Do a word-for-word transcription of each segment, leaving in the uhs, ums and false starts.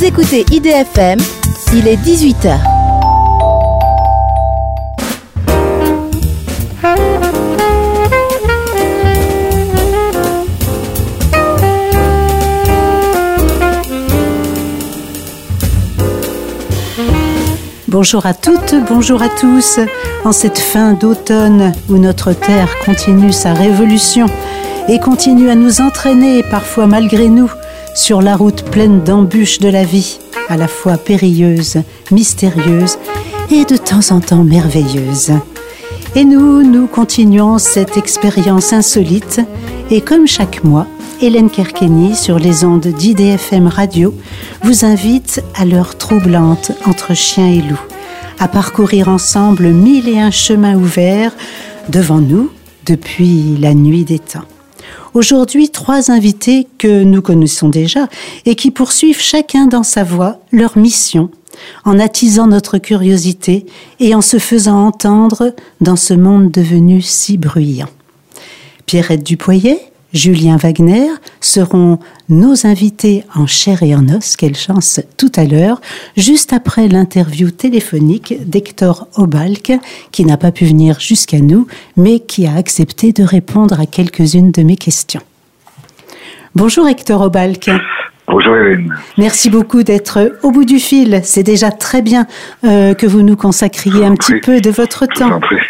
Vous écoutez I D F M, il est dix-huit heures. Bonjour à toutes, bonjour à tous. En cette fin d'automne où notre Terre continue sa révolution et continue à nous entraîner, parfois malgré nous, sur la route pleine d'embûches de la vie, à la fois périlleuse, mystérieuse et de temps en temps merveilleuse. Et nous, nous continuons cette expérience insolite et comme chaque mois, Hélène Kerkeny, sur les ondes d'I D F M Radio, vous invite à l'heure troublante entre chien et loup, à parcourir ensemble mille et un chemins ouverts devant nous depuis la nuit des temps. Aujourd'hui, trois invités que nous connaissons déjà et qui poursuivent chacun dans sa voie leur mission, en attisant notre curiosité et en se faisant entendre dans ce monde devenu si bruyant. Pierrette Dupoyet, Julien Wagner seront nos invités en chair et en os, quelle chance, tout à l'heure, juste après l'interview téléphonique d'Hector Obalk, qui n'a pas pu venir jusqu'à nous, mais qui a accepté de répondre à quelques-unes de mes questions. Bonjour Hector Obalk. Bonjour Hélène. Merci beaucoup d'être au bout du fil. C'est déjà très bien euh, que vous nous consacriez un petit peu de votre temps. Je vous en prie.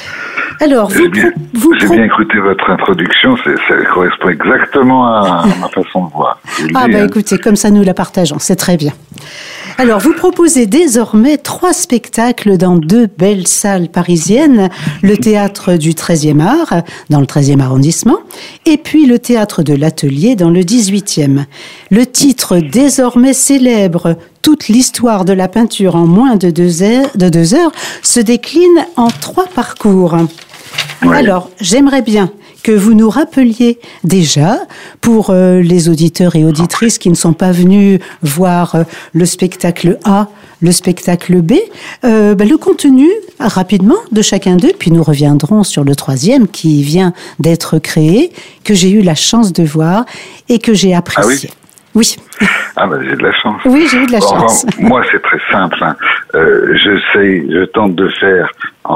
Alors, vous, j'ai bien, vous j'ai bien écouté votre introduction, c'est, ça correspond exactement à, à ma façon de voir. Ah, dis, bah hein. écoutez, comme ça nous la partageons, c'est très bien. Alors, vous proposez désormais trois spectacles dans deux belles salles parisiennes, le théâtre du treizième art, dans le treizième arrondissement, et puis le théâtre de l'Atelier, dans le dix-huitième. Le titre désormais célèbre, toute l'histoire de la peinture en moins de deux heures, de deux heures se décline en trois parcours. Ouais. Alors, j'aimerais bien que vous nous rappeliez déjà, pour euh, les auditeurs et auditrices qui ne sont pas venus voir euh, le spectacle A, le spectacle B, euh, ben, le contenu rapidement de chacun d'eux, puis nous reviendrons sur le troisième qui vient d'être créé, que j'ai eu la chance de voir et que j'ai apprécié. Ah oui. Oui. Ah ben j'ai de la chance. Oui, j'ai eu de la bon, chance. Bon, moi c'est très simple. Hein. Euh, je sais, je tente de faire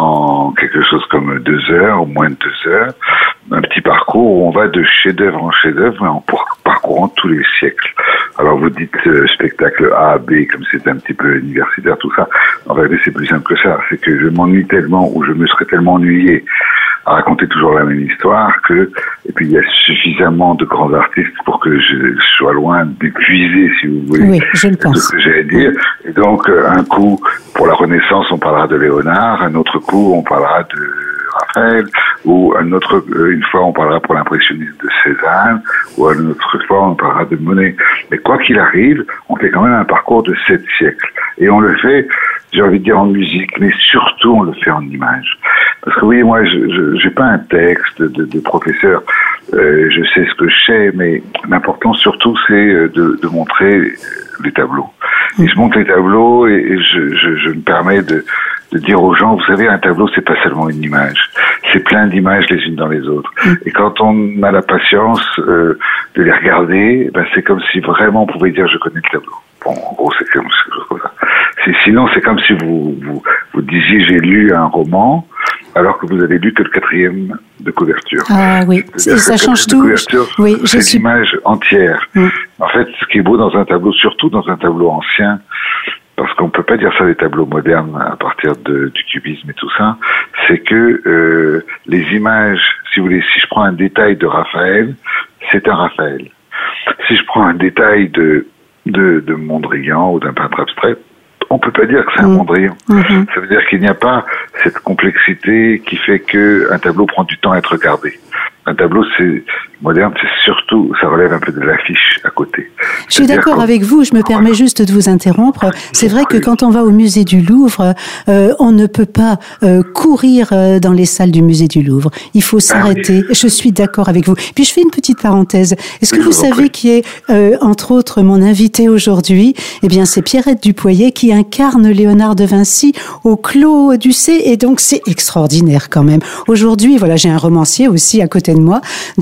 en quelque chose comme deux heures ou moins de deux heures un petit parcours où on va de chef-d'œuvre en chef-d'œuvre, mais en parcourant tous les siècles. Alors vous dites euh, spectacle A, B, comme c'est un petit peu universitaire tout ça. En réalité c'est plus simple que ça. C'est que je m'ennuie tellement ou je me serais tellement ennuyé à raconter toujours la même histoire que, et puis il y a suffisamment de grands artistes pour que je sois loin d'épuiser, si vous voulez, oui, je le pense. tout ce que j'ai à dire. Et donc, un coup, pour la Renaissance, on parlera de Léonard, un autre coup, on parlera de Raphaël, ou un autre, une fois, on parlera pour l'impressionnisme de Cézanne, ou une autre fois, on parlera de Monet. Mais quoi qu'il arrive, on fait quand même un parcours de sept siècles. Et on le fait, j'ai envie de dire en musique, mais surtout on le fait en images. Parce que oui, moi, je j'ai pas un texte de, de professeur, euh, je sais ce que je sais, mais l'important surtout, c'est de, de montrer les tableaux. Et je montre les tableaux et, et je, je, je me permets de, de dire aux gens, vous savez, un tableau, c'est pas seulement une image, c'est plein d'images les unes dans les autres. Et quand on a la patience euh, de les regarder, ben c'est comme si vraiment on pouvait dire, je connais le tableau. Bon, en gros, c'est comme, c'est comme ça. C'est, sinon, c'est comme si vous, vous, vous disiez, j'ai lu un roman, alors que vous avez lu que le quatrième de couverture. Ah oui, et ça change tout. Oui, je c'est suis... l'image entière. Mm. En fait, ce qui est beau dans un tableau, surtout dans un tableau ancien, parce qu'on peut pas dire ça des tableaux modernes à partir de, du cubisme et tout ça, c'est que euh, les images, si vous voulez, si je prends un détail de Raphaël, c'est un Raphaël. Si je prends un détail de de, de Mondrian ou d'un peintre abstrait, on peut pas dire que c'est un mmh. Mondrian. Mmh. Ça veut dire qu'il n'y a pas cette complexité qui fait que un tableau prend du temps à être regardé. Un tableau, c'est moderne, c'est surtout, ça relève un peu de l'affiche à côté. Je suis d'accord avec vous, je me permets juste de vous interrompre. C'est vrai que quand on va au musée du Louvre, euh, on ne peut pas euh, courir euh, dans les salles du musée du Louvre. Il faut s'arrêter. Ah oui. Je suis d'accord avec vous. Puis je fais une petite parenthèse. Est-ce que oui, vous savez qui est, euh, entre autres, mon invité aujourd'hui? Eh bien, c'est Pierrette Dupoyet qui incarne Léonard de Vinci au Clos du C. Et donc, c'est extraordinaire quand même. Aujourd'hui, voilà, j'ai un romancier aussi à côté de moi. Donc, euh,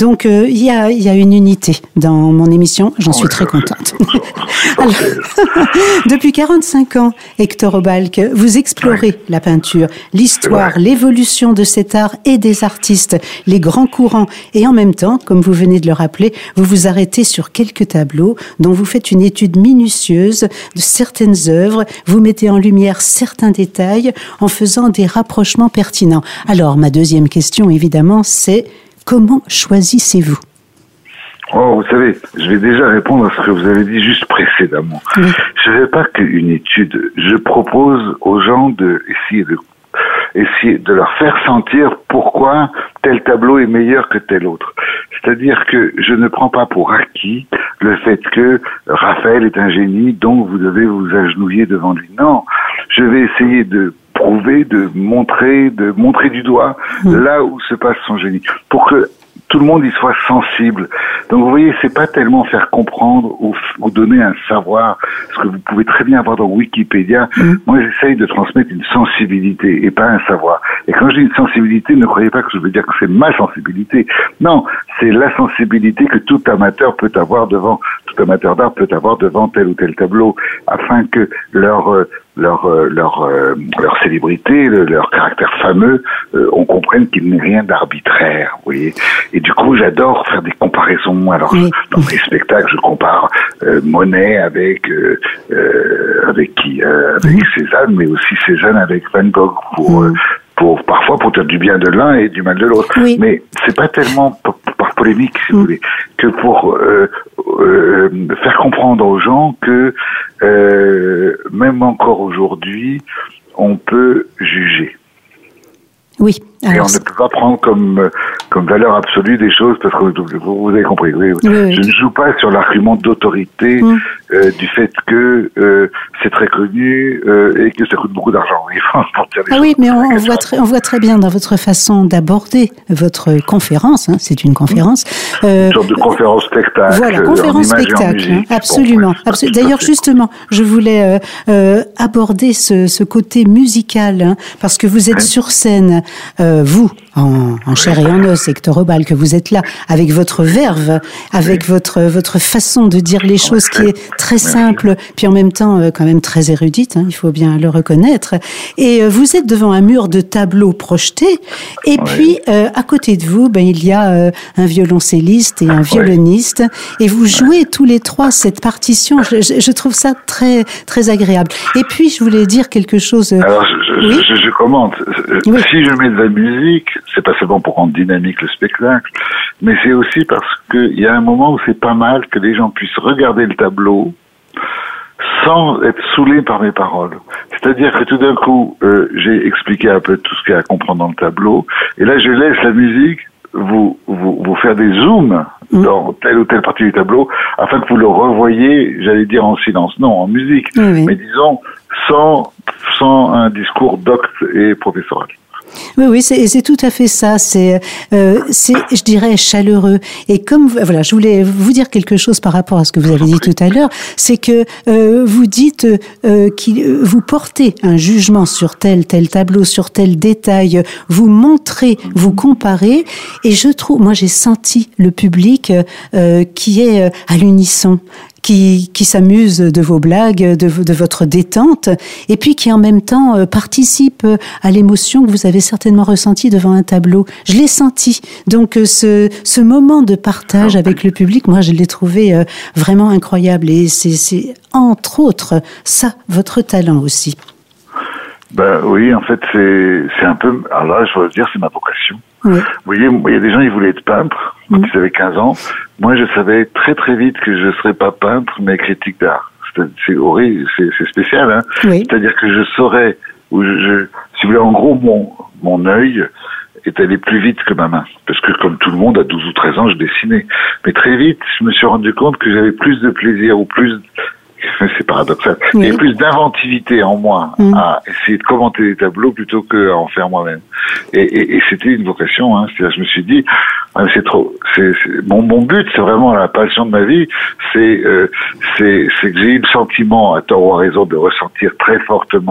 il y a, il y a une unité dans mon émission. J'en suis très contente. Alors, depuis quarante-cinq ans, Hector Obalk, vous explorez oui. la peinture, l'histoire, l'évolution de cet art et des artistes, les grands courants. Et en même temps, comme vous venez de le rappeler, vous vous arrêtez sur quelques tableaux dont vous faites une étude minutieuse de certaines œuvres. Vous mettez en lumière certains détails en faisant des rapprochements pertinents. Alors, ma deuxième question, évidemment, c'est comment choisissez-vous ? Oh, vous savez, je vais déjà répondre à ce que vous avez dit juste précédément. Oui. Je ne fais pas qu'une étude. Je propose aux gens de essayer de essayer de leur faire sentir pourquoi tel tableau est meilleur que tel autre. C'est-à-dire que je ne prends pas pour acquis le fait que Raphaël est un génie, donc vous devez vous agenouiller devant lui. Non, je vais essayer de prouver, de montrer, de montrer du doigt mmh. là où se passe son génie, pour que tout le monde y soit sensible. Donc vous voyez, c'est pas tellement faire comprendre ou, ou donner un savoir, ce que vous pouvez très bien avoir dans Wikipédia. Mmh. Moi, j'essaye de transmettre une sensibilité et pas un savoir. Et quand je dis une sensibilité, ne croyez pas que je veux dire que c'est ma sensibilité. Non, c'est la sensibilité que tout amateur peut avoir devant, tout amateur d'art peut avoir devant tel ou tel tableau, afin que leur euh, leur euh, leur euh, leur célébrité, le, leur caractère fameux, euh, on comprenne qu'il n'est rien d'arbitraire, vous voyez. Et du coup, j'adore faire des comparaisons. Alors, oui. dans mes spectacles, je compare euh, Monet avec euh, euh, avec qui, euh, avec mmh. Cézanne, mais aussi Cézanne avec Van Gogh pour mmh. euh, pour parfois pour dire du bien de l'un et du mal de l'autre. Oui. Mais c'est pas tellement p- par polémique, si mmh. vous voulez, que pour euh, euh, faire comprendre aux gens que euh, même encore aujourd'hui, on peut juger. Oui. Alors, et on ne peut pas prendre comme comme valeur absolue des choses, parce que vous, vous avez compris. Oui, oui, oui. Je ne joue pas sur l'argument d'autorité mmh. euh, du fait que euh, c'est très connu euh, et que ça coûte beaucoup d'argent. Il faut sortir des ah choses oui, mais on, on voit très, on voit très bien dans votre façon d'aborder votre conférence. Hein, c'est une conférence. Euh, une sorte de conférence spectacle. Voilà, conférence spectacle. Hein, absolument. Bon, absolument. D'ailleurs, justement, je voulais euh, euh, aborder ce, ce côté musical, hein, parce que vous êtes oui. sur scène. Euh, vous, en, en chair et en os, Hector Obalk, que vous êtes là, avec votre verve, avec oui. votre votre façon de dire les choses qui est très simple, puis en même temps euh, quand même très érudite, hein, il faut bien le reconnaître. Et euh, vous êtes devant un mur de tableaux projetés, et oui. puis euh, à côté de vous, ben il y a euh, un violoncelliste et un violoniste, oui. et vous jouez tous les trois cette partition. Je, je, je trouve ça très très agréable. Et puis je voulais dire quelque chose. Euh, Alors je, oui? je, je, je commente. Oui. Si je mets de la musique, c'est pas seulement pour rendre dynamique le spectacle, mais c'est aussi parce qu'il y a un moment où c'est pas mal que les gens puissent regarder le tableau sans être saoulés par mes paroles. C'est-à-dire que tout d'un coup, euh, j'ai expliqué un peu tout ce qu'il y a à comprendre dans le tableau, et là je laisse la musique vous vous, vous faire des zooms mmh. dans telle ou telle partie du tableau, afin que vous le revoyiez, j'allais dire en silence, non, en musique, mmh. mais disons sans, sans un discours docte et professoral. Oui, oui, c'est, c'est tout à fait ça. C'est, euh, c'est, je dirais, chaleureux. Et comme, voilà, je voulais vous dire quelque chose par rapport à ce que vous avez dit tout à l'heure, c'est que euh, vous dites euh, qu'il, vous portez un jugement sur tel tel tableau, sur tel détail, vous montrez, vous comparez, et je trouve, moi, j'ai senti le public euh, qui est à l'unisson. Qui, qui s'amuse de vos blagues, de, de votre détente, et puis qui en même temps euh, participe à l'émotion que vous avez certainement ressentie devant un tableau. Je l'ai senti. Donc euh, ce, ce moment de partage avec le public, moi je l'ai trouvé euh, vraiment incroyable, et c'est, c'est entre autres ça, votre talent aussi. Ben oui, en fait c'est, c'est un peu, alors là je dois dire c'est ma vocation. Oui. Vous voyez, il y a des gens, ils voulaient être peintres quand mmh. ils avaient quinze ans. Moi, je savais très très vite que je ne serais pas peintre, mais critique d'art. C'est, c'est horrible, c'est, c'est spécial, hein. Oui. C'est-à-dire que je saurais, ou je, je, si vous voulez, en gros, mon mon œil est allé plus vite que ma main, parce que comme tout le monde, à douze ou treize ans, je dessinais. Mais très vite, je me suis rendu compte que j'avais plus de plaisir ou plus c'est paradoxal. Oui. Il y avait plus d'inventivité en moi mmh. à essayer de commenter les tableaux plutôt qu'à en faire moi-même. Et, et, et c'était une vocation. Hein. C'est-à-dire, je me suis dit, ah, c'est trop. C'est, c'est, mon, mon but, c'est vraiment la passion de ma vie. C'est, euh, c'est, c'est que j'ai eu le sentiment, à tort ou à raison, de ressentir très fortement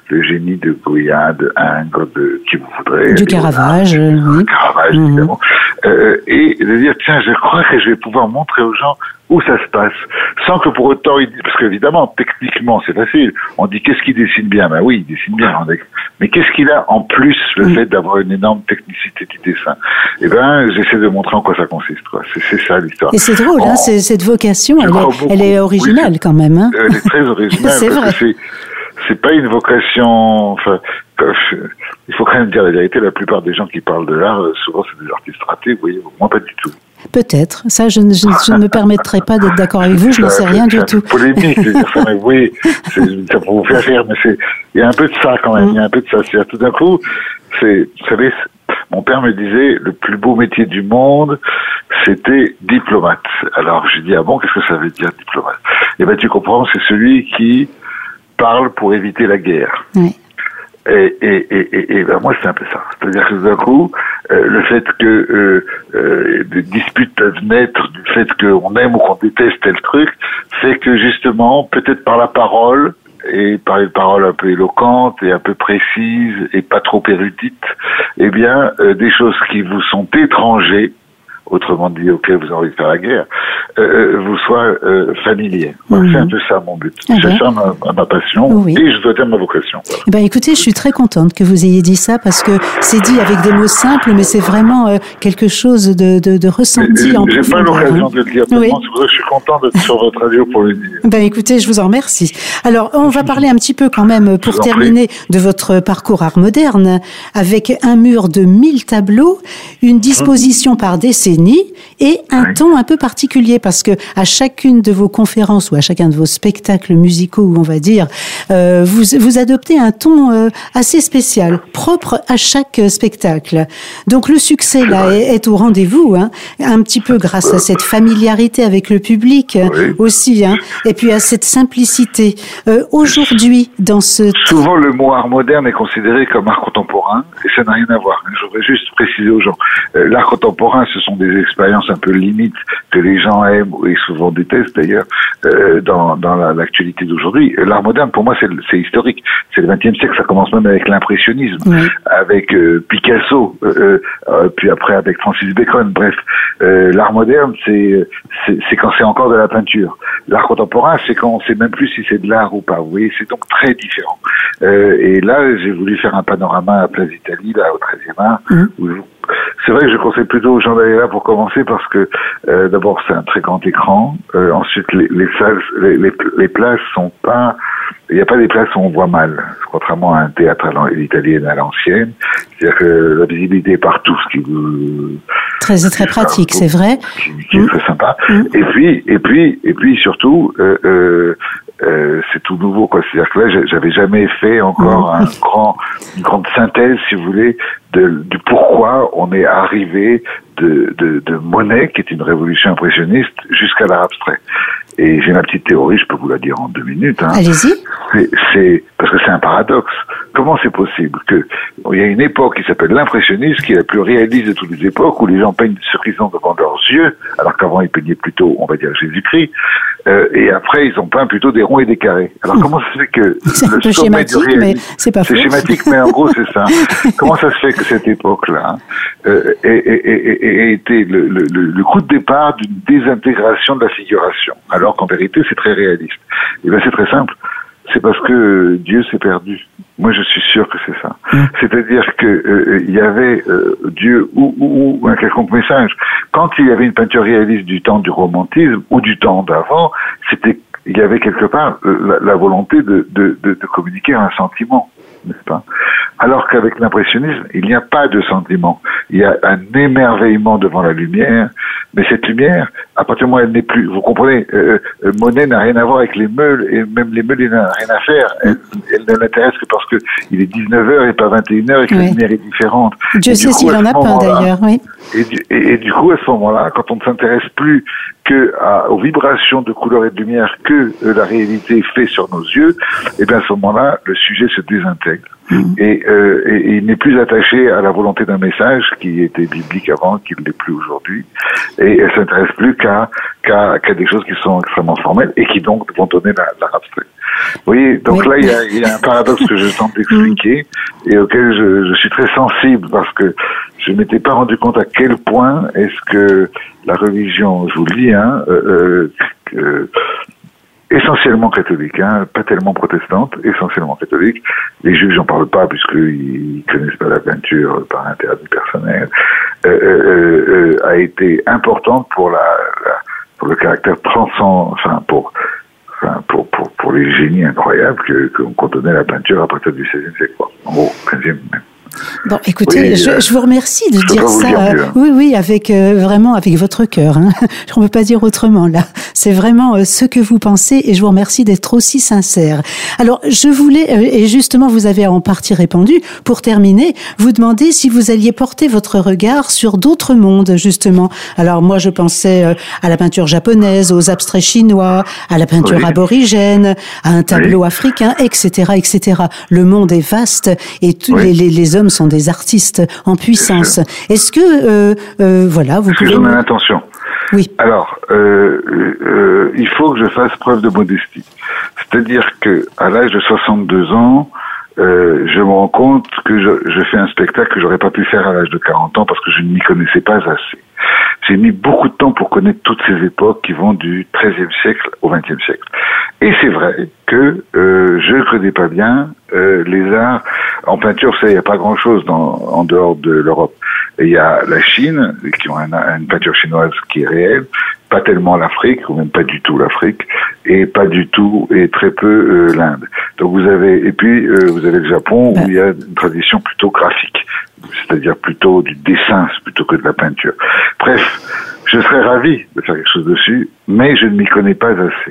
le génie de Goya, de Ingres, de qui vous voudrez. Du Caravage, oui. Caravage, mmh. évidemment. Euh, et de dire, tiens, je crois que je vais pouvoir montrer aux gens où ça se passe, sans que pour autant, il... parce qu'évidemment, techniquement, c'est facile. On dit, qu'est-ce qu'il dessine bien? Ben oui, il dessine bien. Mais qu'est-ce qu'il a en plus, le mmh. fait d'avoir une énorme technicité du dessin? Eh ben, j'essaie de montrer en quoi ça consiste, quoi. C'est, c'est ça, l'histoire. Et c'est drôle, en... hein, c'est, cette vocation, elle est, elle est originale, oui, quand même, hein. Elle est très originale. C'est parce vrai. Que c'est, c'est pas une vocation, enfin, il faut quand même dire la vérité, la plupart des gens qui parlent de l'art, souvent c'est des artistes ratés, vous voyez, moi pas du tout. Peut-être. Ça, je ne, je, je ne me permettrai pas d'être d'accord avec vous, je n'en sais rien du tout. C'est polémique, je veux dire, ça, mais oui, c'est, ça pour vous faire rire, mais c'est, il y a un peu de ça quand même, il y a un peu de ça. C'est-à-dire, tout d'un coup, c'est, vous savez, mon père me disait, le plus beau métier du monde, c'était diplomate. Alors, j'ai dit, ah bon, qu'est-ce que ça veut dire, diplomate? Eh ben, tu comprends, c'est celui qui parle pour éviter la guerre. Oui. Et, et, et, et, et ben moi, c'est un peu ça. C'est-à-dire que d'un coup, euh, le fait que euh, euh, des disputes peuvent naître du fait qu'on aime ou qu'on déteste tel truc, fait que justement, peut-être par la parole, et par une parole un peu éloquente et un peu précise et pas trop érudite, eh bien, euh, des choses qui vous sont étrangères, autrement dit, auquel vous avez envie de faire la guerre, euh, vous soient euh, familiers. Voilà, mmh. C'est un peu ça mon but. Ah c'est ben. ça ma, ma passion, oui. Et je dois dire ma vocation. Voilà. Eh ben, écoutez, je suis très contente que vous ayez dit ça, parce que c'est dit avec des mots simples, mais c'est vraiment euh, quelque chose de, de, de ressenti mais, en j'ai profondeur. J'ai pas l'occasion hein. de le dire, oui. C'est pour ça que je suis content d'être sur votre radio pour le dire. Ben, écoutez, je vous en remercie. Alors, on va parler un petit peu quand même, pour terminer, de votre parcours art moderne, avec un mur de mille tableaux, une disposition mmh. par décennie, et un oui. ton un peu particulier, parce que à chacune de vos conférences ou à chacun de vos spectacles musicaux, on va dire, euh, vous, vous adoptez un ton euh, assez spécial, propre à chaque spectacle. Donc le succès là est, est au rendez-vous, hein, un petit peu grâce à cette familiarité avec le public oui. aussi, hein, et puis à cette simplicité. Euh, aujourd'hui, dans ce souvent le mot art moderne est considéré comme art contemporain, et ça n'a rien à voir. Je voudrais juste préciser aux gens, euh, l'art contemporain, ce sont des expériences un peu limites que les gens aiment et souvent détestent d'ailleurs euh, dans, dans la, l'actualité d'aujourd'hui. L'art moderne, pour moi, c'est, c'est historique. C'est le vingtième siècle. Ça commence même avec l'impressionnisme, oui. avec euh, Picasso, euh, euh, puis après avec Francis Bacon. Bref, euh, l'art moderne, c'est, c'est c'est quand c'est encore de la peinture. L'art contemporain, c'est quand on sait même plus si c'est de l'art ou pas. Vous voyez, c'est donc très différent. Euh, et là, j'ai voulu faire un panorama à Place d'Italie, là, au treizième art, mmh. où je c'est vrai que je conseille plutôt aux gens d'aller là pour commencer parce que euh, d'abord c'est un très grand écran, euh, ensuite les, les salles, les, les, les places sont pas, il n'y a pas des places où on voit mal, contrairement à un théâtre à l'italien à l'ancienne, c'est-à-dire que la visibilité est partout, ce qui vous très très pratique, c'est vrai, qui, qui mmh. est très sympa. Mmh. Et puis et puis et puis surtout. Euh, euh, Euh, c'est tout nouveau, quoi. C'est-à-dire que là, j'avais jamais fait encore un grand, une grande synthèse, si vous voulez, de, du pourquoi on est arrivé de, de, de Monet, qui est une révolution impressionniste, jusqu'à l'art abstrait. Et j'ai ma petite théorie, je peux vous la dire en deux minutes. Hein. Allez-y. C'est, c'est parce que c'est un paradoxe. Comment c'est possible que il y a une époque qui s'appelle l'impressionnisme, qui est la plus réaliste de toutes les époques, où les gens peignent des cerises devant leurs yeux, alors qu'avant ils peignaient plutôt, on va dire, Jésus-Christ, euh, et après ils ont peint plutôt des ronds et des carrés. Alors comment ça se fait que c'est un peu schématique, mais c'est pas faux. C'est schématique, mais en gros c'est ça. Comment ça se fait que cette époque-là euh, ait, ait, ait, ait été le, le, le coup de départ d'une désintégration de la figuration, alors qu'en vérité c'est très réaliste. Et bien c'est très simple. C'est parce que Dieu s'est perdu. Moi, je suis sûr que c'est ça. Mmh. C'est-à-dire que euh, il y avait euh, Dieu ou, ou, ou un quelconque message. Quand il y avait une peinture réaliste du temps du romantisme ou du temps d'avant, c'était il y avait quelque part la, la volonté de, de, de, de communiquer un sentiment, n'est-ce pas? Alors qu'avec l'impressionnisme, il n'y a pas de sentiment. Il y a un émerveillement devant la lumière, mais cette lumière, à partir du moment où elle n'est plus, vous comprenez, euh, euh, Monet n'a rien à voir avec les meules, et même les meules, il n'a rien à faire. Elle, elle ne l'intéresse que parce que il est dix-neuf heures et pas vingt et une heures et que oui. La lumière est différente. Dieu sait s'il en a pas d'ailleurs, oui. Et du, et, et du coup, à ce moment-là, quand on ne s'intéresse plus que à, aux vibrations de couleurs et de lumière que euh, la réalité fait sur nos yeux, et bien à ce moment-là, le sujet se désintègre. Mmh. Et, euh, et, et il n'est plus attaché à la volonté d'un message qui était biblique avant, qui ne l'est plus aujourd'hui, et elle s'intéresse plus qu'à, qu'à, qu'à des choses qui sont extrêmement formelles et qui donc vont donner la, l'art abstrait. Oui, donc oui. là, il y a, il y a un paradoxe que je tente d'expliquer et auquel je, je suis très sensible parce que je ne m'étais pas rendu compte à quel point est-ce que la religion, je vous le dis, hein, euh, euh, essentiellement catholique, hein, pas tellement protestante, essentiellement catholique. Les juifs, j'en parle pas puisqu'ils connaissent pas la peinture par interdit personnel, euh, euh, euh, a été importante pour la, la pour le caractère transcendant, enfin pour Enfin, pour, pour, pour les génies incroyables que, qu'on contenait la peinture à partir du seizième siècle, quoi. En gros, quinzième même. Bon, écoutez, oui, je, euh, je vous remercie de je dire ça. dire mieux, hein. Oui, oui, avec euh, vraiment avec votre cœur. Hein. On ne peut pas dire autrement là. C'est vraiment euh, ce que vous pensez, et je vous remercie d'être aussi sincère. Alors, je voulais, euh, et justement, vous avez en partie répondu. Pour terminer, vous demander si vous alliez porter votre regard sur d'autres mondes, justement. Alors, moi, je pensais euh, à la peinture japonaise, aux abstraits chinois, à la peinture Oui. aborigène, à un tableau Oui. africain, et cetera, et cetera. Le monde est vaste, et tous Oui. les, les, les hommes sont des artistes en puissance. Est-ce que, euh, euh, voilà, vous Parce que pouvez... j'en ai l'intention. Oui. Alors, euh, euh, il faut que je fasse preuve de modestie. C'est-à-dire que à l'âge de soixante-deux ans, euh, je me rends compte que je, je fais un spectacle que j'aurais pas pu faire à l'âge de quarante ans parce que je ne m'y connaissais pas assez. J'ai mis beaucoup de temps pour connaître toutes ces époques qui vont du treizième siècle au vingtième siècle. Et c'est vrai que euh, je ne connais pas bien euh, les arts. En peinture, vous savez, il n'y a pas grand-chose dans, en dehors de l'Europe. Il y a la Chine, qui ont un, une peinture chinoise qui est réelle, pas tellement l'Afrique, ou même pas du tout l'Afrique, et pas du tout, et très peu euh, l'Inde. Donc vous avez, et puis euh, vous avez le Japon, où il y a une tradition plutôt graphique, c'est-à-dire plutôt du dessin plutôt que de la peinture. Bref, je serais ravi de faire quelque chose dessus, mais je ne m'y connais pas assez.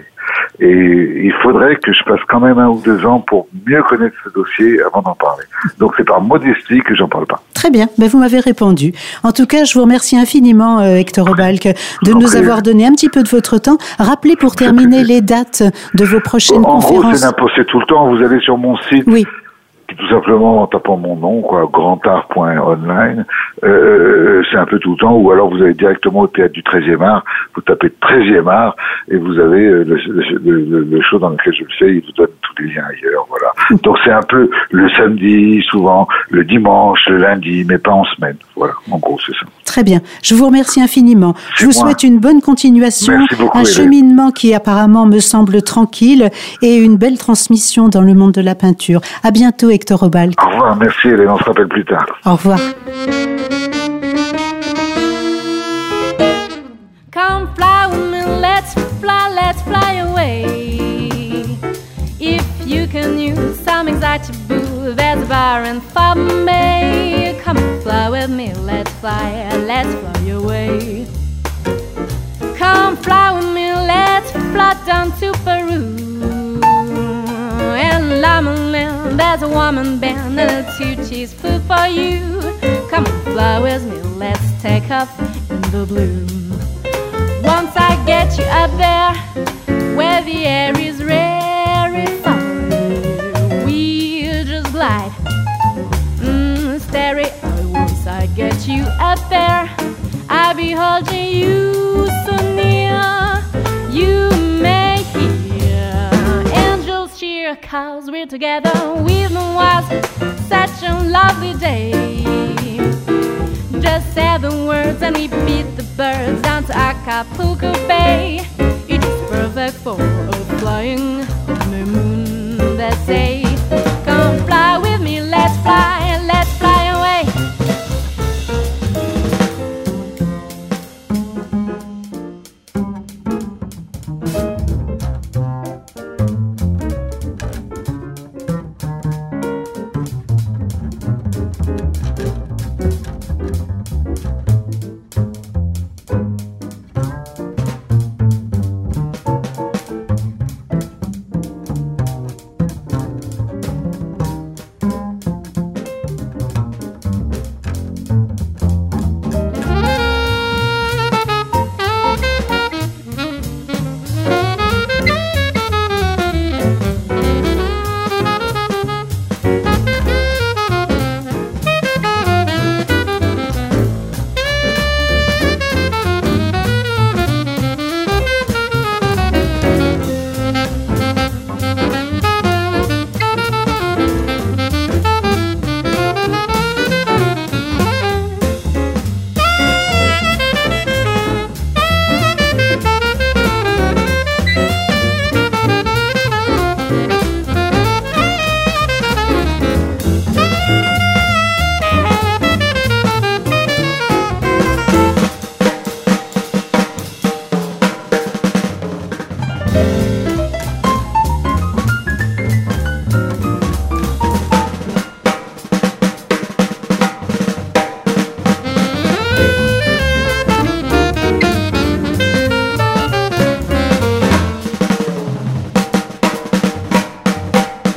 Et il faudrait que je passe quand même un ou deux ans pour mieux connaître ce dossier avant d'en parler. Donc c'est par modestie que j'en parle pas. Très bien, ben vous m'avez répondu. En tout cas, je vous remercie infiniment, euh, Hector Obalk, de nous prie. avoir donné un petit peu de votre temps. Rappelez pour terminer les dates de vos prochaines en conférences. En gros, c'est n'importe tout le temps. Vous allez sur mon site. Oui. Tout simplement en tapant mon nom, quoi, grandart point online, euh, c'est un peu tout le temps, ou alors vous allez directement au théâtre du treizième art, vous tapez treizième art, et vous avez le, le, le, le show dans lequel je le fais, il vous donne tous les liens ailleurs, voilà. Donc c'est un peu le samedi, souvent, le dimanche, le lundi, mais pas en semaine, voilà, en gros c'est ça. Très bien, je vous remercie infiniment. C'est je vous moi. souhaite une bonne continuation, beaucoup, un Hélène. cheminement qui apparemment me semble tranquille, et une belle transmission dans le monde de la peinture. À bientôt, Hector Obalk. Au revoir, merci Hélène, on se rappelle plus tard. Au revoir. Come fly with me, let's fly, let's fly away. If you can use some exotic boo, there's a bar in for me. Come fly with me, let's fly, let's fly away. Come fly with me, let's fly down to Peru. And Lamaland, there's a woman band and a two-cheese food for you. Come and fly with me, let's take off in the blue. Once I get you up there, where the air is rarefied, we'll just glide, mm, stereo. Once I get you up there, I'll be holding you so near. You may hear angels cheer, 'cause we're together. With me was such a lovely day. Just say the words and we beat the birds down to Acapulco Bay. It is perfect for a flying honeymoon, they say. Come fly with me, let's fly, let's fly away.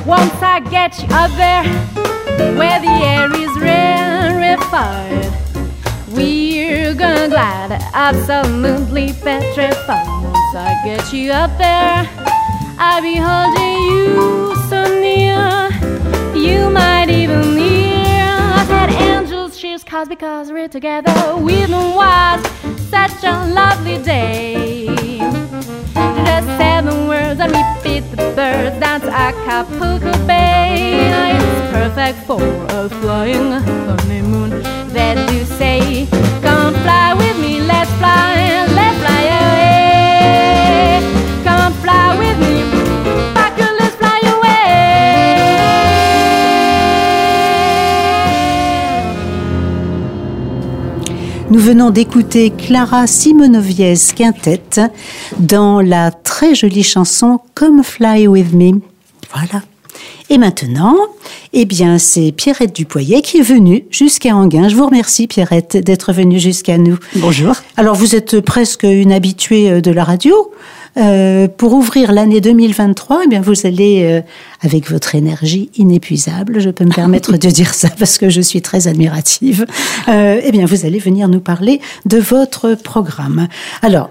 Once I get you up there, where the air is rarefied, we're gonna glide, absolutely petrified. Once I get you up there, I'll be holding you so near, you might even hear. I said angels cheers, cause because we're together, with no was such a lovely day. Just seven words and repeat the birds, that's Acapulco Bay. It's perfect for a flying honeymoon. That do say, come fly with me, let's fly, let's fly away. Come fly with me, back and let's fly away. Nous venons d'écouter Clara Simonoviez Quintet dans la très jolie chanson Come Fly With Me. Voilà. Et maintenant, eh bien, c'est Pierrette Dupoyet qui est venue jusqu'à Enghien. Je vous remercie, Pierrette, d'être venue jusqu'à nous. Bonjour. Alors, vous êtes presque une habituée de la radio. Euh, pour ouvrir l'année deux mille vingt-trois, eh bien, vous allez, euh, avec votre énergie inépuisable, je peux me permettre de dire ça parce que je suis très admirative, euh, eh bien, vous allez venir nous parler de votre programme. Alors,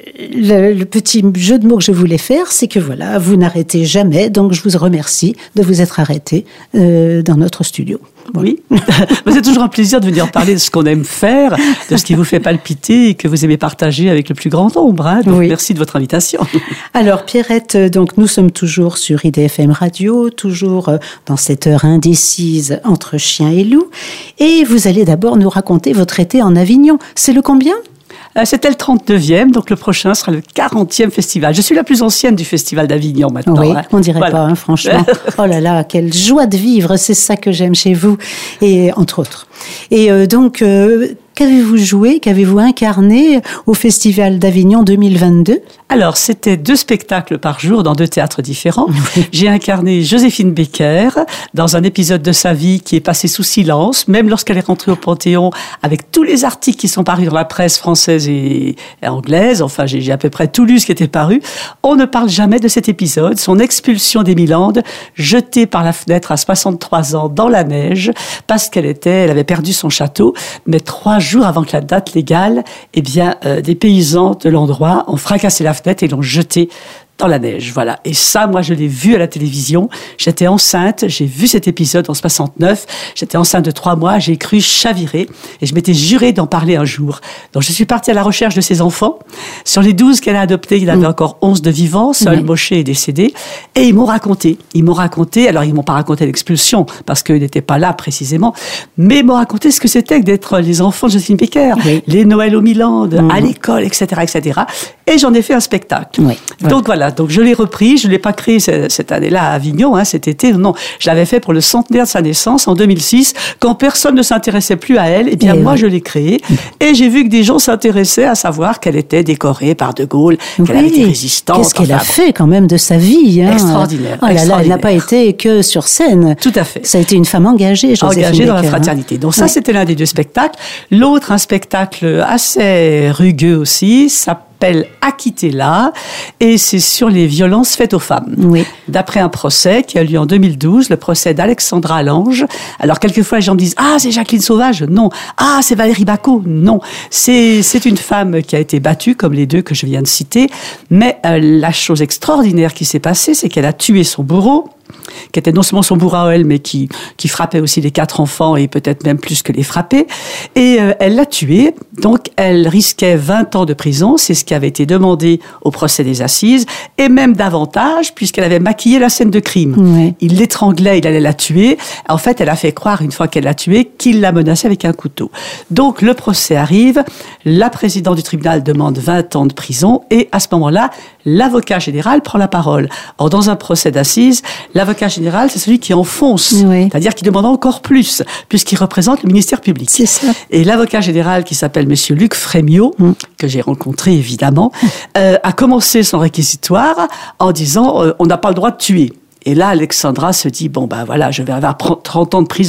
Le, le petit jeu de mots que je voulais faire, c'est que voilà, vous n'arrêtez jamais, donc je vous remercie de vous être arrêté euh, dans notre studio. Bon. Oui, c'est toujours un plaisir de venir parler de ce qu'on aime faire, de ce qui vous fait palpiter et que vous aimez partager avec le plus grand nombre. Hein. Donc, oui. Merci de votre invitation. Alors Pierrette, donc nous sommes toujours sur I D F M Radio, toujours dans cette heure indécise entre chien et loup, et vous allez d'abord nous raconter votre été en Avignon. C'est le combien ? C'était le trente-neuvième, donc le prochain sera le quarantième festival. Je suis la plus ancienne du festival d'Avignon maintenant. Oui, hein. on dirait voilà. pas, hein, franchement. Oh là là, quelle joie de vivre, c'est ça que j'aime chez vous, et entre autres. Et euh, donc, euh, qu'avez-vous joué, qu'avez-vous incarné au Festival d'Avignon deux mille vingt-deux ? Alors, c'était deux spectacles par jour dans deux théâtres différents. J'ai incarné Joséphine Baker dans un épisode de sa vie qui est passé sous silence, même lorsqu'elle est rentrée au Panthéon, avec tous les articles qui sont parus dans la presse française et, et anglaise. Enfin, j'ai, j'ai à peu près tout lu ce qui était paru. On ne parle jamais de cet épisode, son expulsion d'Émilandes, jetée par la fenêtre à soixante-trois ans dans la neige, parce qu'elle était, elle avait perdu son château, mais trois jours avant que la date légale, eh bien, euh, des paysans de l'endroit ont fracassé la fenêtre et l'ont jeté dans la neige, voilà. Et ça, moi, je l'ai vu à la télévision. J'étais enceinte, j'ai vu cet épisode en soixante-neuf. J'étais enceinte de trois mois, j'ai cru chavirer et je m'étais juré d'en parler un jour. Donc, je suis partie à la recherche de ses enfants. Sur les douze qu'elle a adoptés, il y en avait mmh. encore onze de vivants. Seul mmh. Moshe est décédé. Et ils m'ont raconté. Ils m'ont raconté, alors ils m'ont pas raconté l'expulsion parce qu'ils n'étaient pas là précisément, mais ils m'ont raconté ce que c'était que d'être les enfants de Joséphine Baker, oui. les Noëls aux Milandes, mmh. à l'école, et cetera, et cetera. Et j'en ai fait un spectacle. Oui. Donc voilà. Donc je l'ai repris, je ne l'ai pas créé cette année-là à Avignon, hein, cet été, non. Je l'avais fait pour le centenaire de sa naissance en deux mille six, quand personne ne s'intéressait plus à elle. Eh bien, et moi, oui. je l'ai créé. Et j'ai vu que des gens s'intéressaient à savoir qu'elle était décorée par De Gaulle, qu'elle oui. avait été résistante. Qu'est-ce qu'elle enfin, a fait quand même de sa vie, hein. Extraordinaire. Oh là là, extraordinaire. Elle n'a pas été que sur scène. Tout à fait. Ça a été une femme engagée, Joséphine Engagée dans Baker, la fraternité. Donc ça, oui. c'était l'un des deux spectacles. L'autre, un spectacle assez rugueux aussi, ça s'appelle Acquittez-la, et c'est sur les violences faites aux femmes. Oui. D'après un procès qui a eu lieu en deux mille douze, le procès d'Alexandra Allange. Alors, quelquefois, les gens me disent « Ah, c'est Jacqueline Sauvage ?» Non. « Ah, c'est Valérie Bacot ?» Non. C'est, c'est une femme qui a été battue, comme les deux que je viens de citer, mais euh, la chose extraordinaire qui s'est passée, c'est qu'elle a tué son bourreau, qui était non seulement son bourreau à elle, mais qui, qui frappait aussi les quatre enfants et peut-être même plus que les frappait. Et euh, elle l'a tué, donc elle risquait vingt ans de prison, c'est ce qui avait été demandé au procès des assises, et même davantage, puisqu'elle avait maquillé la scène de crime. Oui. Il l'étranglait, il allait la tuer. En fait, elle a fait croire, une fois qu'elle l'a tué, qu'il la menaçait avec un couteau. Donc le procès arrive, la présidente du tribunal demande vingt ans de prison, et à ce moment-là, l'avocat général prend la parole. Or, dans un procès d'assises, l'avocat général, c'est celui qui enfonce, oui. c'est-à-dire qui demande encore plus, puisqu'il représente le ministère public. C'est ça. Et l'avocat général, qui s'appelle Monsieur Luc Frémiot, mm. que j'ai rencontré évidemment, euh, a commencé son réquisitoire en disant euh, « on n'a pas le droit de tuer ». Et là, Alexandra se dit « bon ben voilà, je vais avoir trente ans de prison ».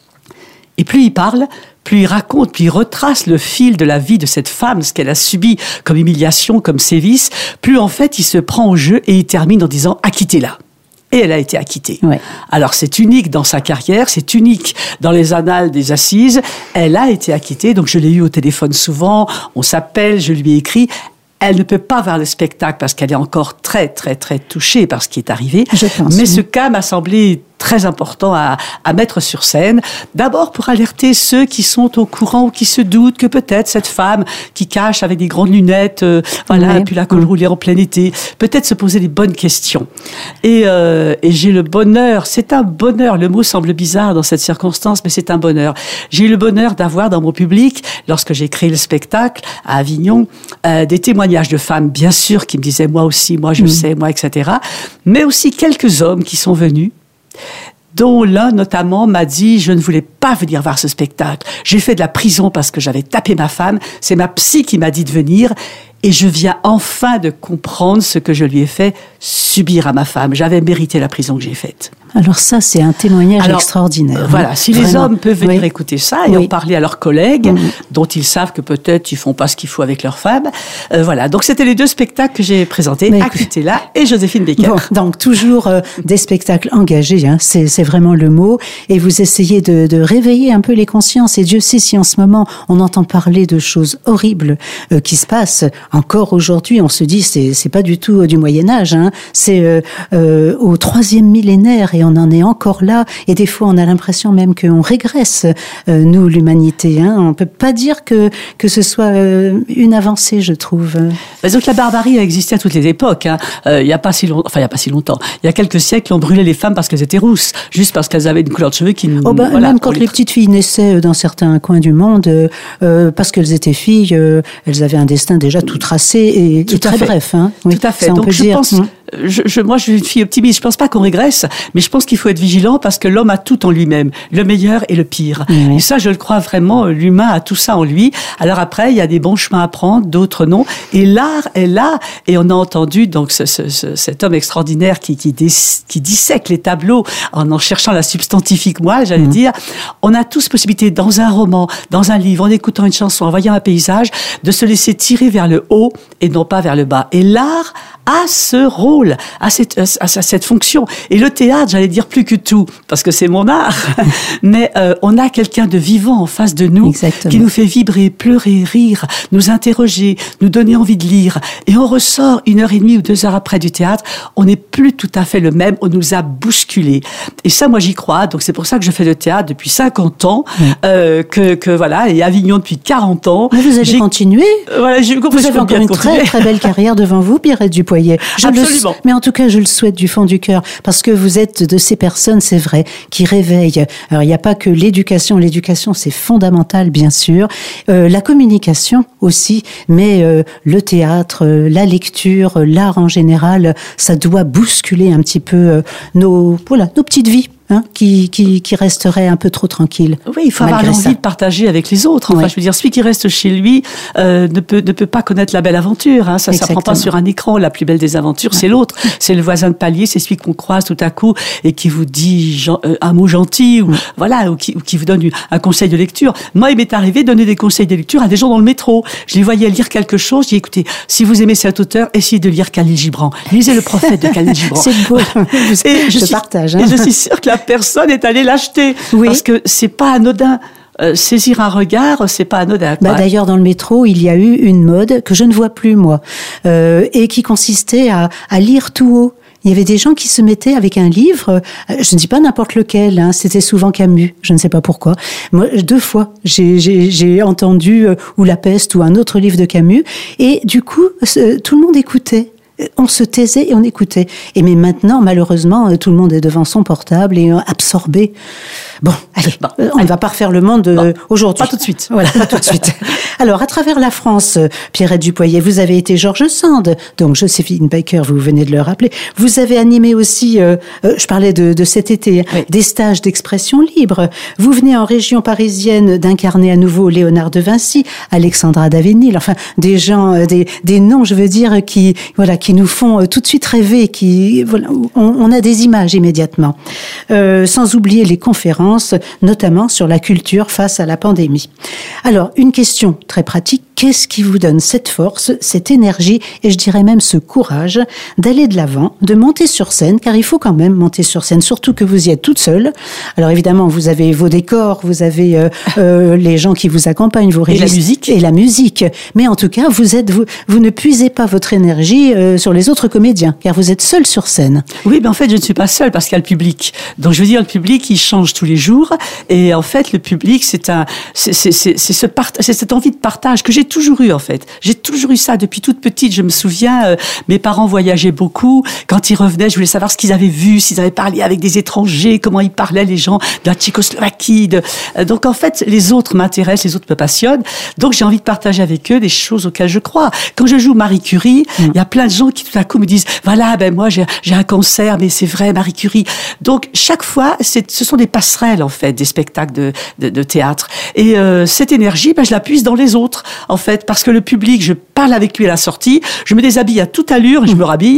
Et plus il parle, plus il raconte, plus il retrace le fil de la vie de cette femme, ce qu'elle a subi comme humiliation, comme sévice, plus en fait il se prend au jeu et il termine en disant « acquittez-la ». et elle a été acquittée. Ouais. Alors c'est unique dans sa carrière, c'est unique dans les annales des assises. Elle a été acquittée, donc je l'ai eu au téléphone souvent, on s'appelle, je lui ai écrit. Elle ne peut pas voir le spectacle parce qu'elle est encore très, très, très touchée par ce qui est arrivé. Je pense, Mais oui. ce cas m'a semblé très important à, à mettre sur scène. D'abord pour alerter ceux qui sont au courant ou qui se doutent que peut-être cette femme qui cache avec des grandes lunettes, euh, voilà, Oui. et puis la colle roulée en plein été, peut-être se poser les bonnes questions. Et, euh, et j'ai le bonheur, c'est un bonheur, le mot semble bizarre dans cette circonstance, mais c'est un bonheur. J'ai eu le bonheur d'avoir dans mon public, lorsque j'ai créé le spectacle à Avignon, euh, des témoignages de femmes, bien sûr, qui me disaient moi aussi, moi je mmh. sais, moi, et cetera. Mais aussi quelques hommes qui sont venus, dont l'un notamment m'a dit « Je ne voulais pas venir voir ce spectacle. J'ai fait de la prison parce que j'avais tapé ma femme. C'est ma psy qui m'a dit de venir. Et je viens enfin de comprendre ce que je lui ai fait subir à ma femme. J'avais mérité la prison que j'ai faite. » Alors ça, c'est un témoignage Alors, extraordinaire. Euh, voilà, si Vraiment. les hommes peuvent venir Oui. écouter ça et Oui. en parler à leurs collègues, Oui. dont ils savent que peut-être ils font pas ce qu'il faut avec leurs femmes. Euh, voilà, donc c'était les deux spectacles que j'ai présentés, Mais Acquitez-la et Joséphine Baker. Bon, donc toujours euh, des spectacles engagés, hein, c'est, c'est vraiment le mot. Et vous essayez de, de réveiller un peu les consciences. Et Dieu sait si en ce moment on entend parler de choses horribles euh, qui se passent encore aujourd'hui. On se dit c'est c'est pas du tout euh, du Moyen Âge, hein, c'est euh, euh, au troisième millénaire et on en est encore là. Et des fois on a l'impression même qu'on régresse, euh, nous l'humanité. Hein. On peut pas dire que que ce soit euh, une avancée, je trouve. Mais donc la barbarie a existé à toutes les époques. Hein. Euh, il y a pas si longtemps, enfin il y a pas si longtemps. Il y a quelques siècles, on brûlait les femmes parce qu'elles étaient rousses, juste parce qu'elles avaient une couleur de cheveux qui. Oh ben, voilà, même quand les, les petites filles naissaient dans certains coins du monde, euh, euh, parce qu'elles étaient filles, euh, elles avaient un destin déjà tout tracé et, Tout et très fait. bref. Hein. Oui, tout à fait. Ça, on Donc peut je dire. pense, Mmh. je, je, moi je suis une fille optimiste. Je pense pas qu'on régresse, mais je pense qu'il faut être vigilant parce que l'homme a tout en lui-même, le meilleur et le pire. Mmh. Et ça, je le crois vraiment. L'humain a tout ça en lui. Alors après, il y a des bons chemins à prendre, d'autres non. Et l'art est là. Et on a entendu donc ce, ce, ce, cet homme extraordinaire qui qui, dé, qui dissèque les tableaux en en cherchant la substantifique moelle, j'allais mmh. dire. On a tous possibilité dans un roman, dans un livre, en écoutant une chanson, en voyant un paysage, de se laisser tirer vers le haut et non pas vers le bas. Et l'art a ce rôle, a cette, a cette fonction. Et le théâtre, j'allais dire plus que tout, parce que c'est mon art, mais euh, on a quelqu'un de vivant en face de nous, Exactement. Qui nous fait vibrer, pleurer, rire, nous interroger, nous donner envie de lire. Et on ressort une heure et demie ou deux heures après du théâtre, on n'est plus tout à fait le même, on nous a bousculés. Et ça, moi, j'y crois. Donc c'est pour ça que je fais le théâtre depuis cinquante ans, oui. euh, que, que voilà, et Avignon depuis quarante ans. Mais vous allez j'ai... continuer. Voilà, j'ai... Vous avez encore une continuer. très, très belle carrière devant vous, Pierrette Dupoyer. Je Absolument. Le, mais en tout cas, je le souhaite du fond du cœur, parce que vous êtes de ces personnes, c'est vrai, qui réveillent. Alors, il n'y a pas que l'éducation. L'éducation, c'est fondamental, bien sûr. Euh, la communication aussi, mais euh, le théâtre, euh, la lecture, euh, l'art en général, ça doit bousculer un petit peu euh, nos, voilà, nos petites vies. Hein, qui, qui, qui resterait un peu trop tranquille. Oui, il faut avoir l'envie ça. de partager avec les autres. Enfin, oui. je veux dire, celui qui reste chez lui euh, ne peut ne peut pas connaître la belle aventure. Hein. Ça ne s'apprend pas sur un écran. La plus belle des aventures, ouais. c'est l'autre. C'est le voisin de palier, c'est celui qu'on croise tout à coup et qui vous dit gen, euh, un mot gentil ou oui. voilà, ou qui, ou qui vous donne un conseil de lecture. Moi, il m'est arrivé de donner des conseils de lecture à des gens dans le métro. Je les voyais lire quelque chose. Je dis, écoutez, si vous aimez cet auteur, essayez de lire Khalil Gibran. Lisez Le Prophète de Khalil Gibran. C'est beau. et je, je suis, partage. Hein. Et je suis sûre que la personne est allée l'acheter oui. parce que c'est pas anodin. Euh, saisir un regard, c'est pas anodin. Bah, d'ailleurs, dans le métro, il y a eu une mode que je ne vois plus moi, euh, et qui consistait à, à lire tout haut. Il y avait des gens qui se mettaient avec un livre, je ne dis pas n'importe lequel, hein, c'était souvent Camus, je ne sais pas pourquoi. Moi, deux fois, j'ai, j'ai, j'ai entendu euh, ou La Peste ou un autre livre de Camus, et du coup, euh, tout le monde écoutait. On se taisait et on écoutait. Et mais maintenant, malheureusement, tout le monde est devant son portable et absorbé. Bon, allez, bon, on ne va pas refaire le monde bon, aujourd'hui. Pas tout de suite. Voilà, pas tout de suite. Alors, à travers la France, Pierrette Dupoyer, vous avez été George Sand, donc Joséphine Baker, vous venez de le rappeler. Vous avez animé aussi, euh, je parlais de, de cet été, oui. des stages d'expression libre. Vous venez en région parisienne d'incarner à nouveau Léonard de Vinci, Alexandra David-Néel, enfin, des gens, des, des noms, je veux dire, qui, voilà, qui nous font tout de suite rêver, qui, voilà, on, on a des images immédiatement. Euh, sans oublier les conférences, notamment sur la culture face à la pandémie. Alors, une question très pratique. qu'est-ce qui vous donne cette force, cette énergie et je dirais même ce courage d'aller de l'avant, de monter sur scène, car il faut quand même monter sur scène, surtout que vous y êtes toute seule. Alors évidemment, vous avez vos décors, vous avez euh, euh, les gens qui vous accompagnent, vos et la musique. Et la musique. Mais en tout cas, vous êtes, vous, vous ne puisez pas votre énergie euh, sur les autres comédiens, car vous êtes seule sur scène. Oui, mais en fait, je ne suis pas seule parce qu'il y a le public. Donc, je veux dire, le public, il change tous les jours. Et en fait, le public, c'est un, c'est, c'est, c'est, c'est ce part, c'est cette envie de partage que j'ai toujours eu, en fait. J'ai toujours eu ça depuis toute petite. Je me souviens, euh, mes parents voyageaient beaucoup. Quand ils revenaient, je voulais savoir ce qu'ils avaient vu, s'ils avaient parlé avec des étrangers, comment ils parlaient, les gens de la Tchécoslovaquie. De... Donc, en fait, les autres m'intéressent, les autres me passionnent. Donc, j'ai envie de partager avec eux des choses auxquelles je crois. Quand je joue Marie Curie, il mmh. y a plein de gens qui, tout à coup, me disent, voilà, ben, moi, j'ai, j'ai un cancer, mais c'est vrai, Marie Curie. Donc, chaque fois, c'est, ce sont des passerelles, en fait, des spectacles de, de, de théâtre. Et euh, cette énergie, ben, je la puise dans les autres, en fait, parce que le public, je parle avec lui à la sortie, je me déshabille à toute allure, je me rhabille,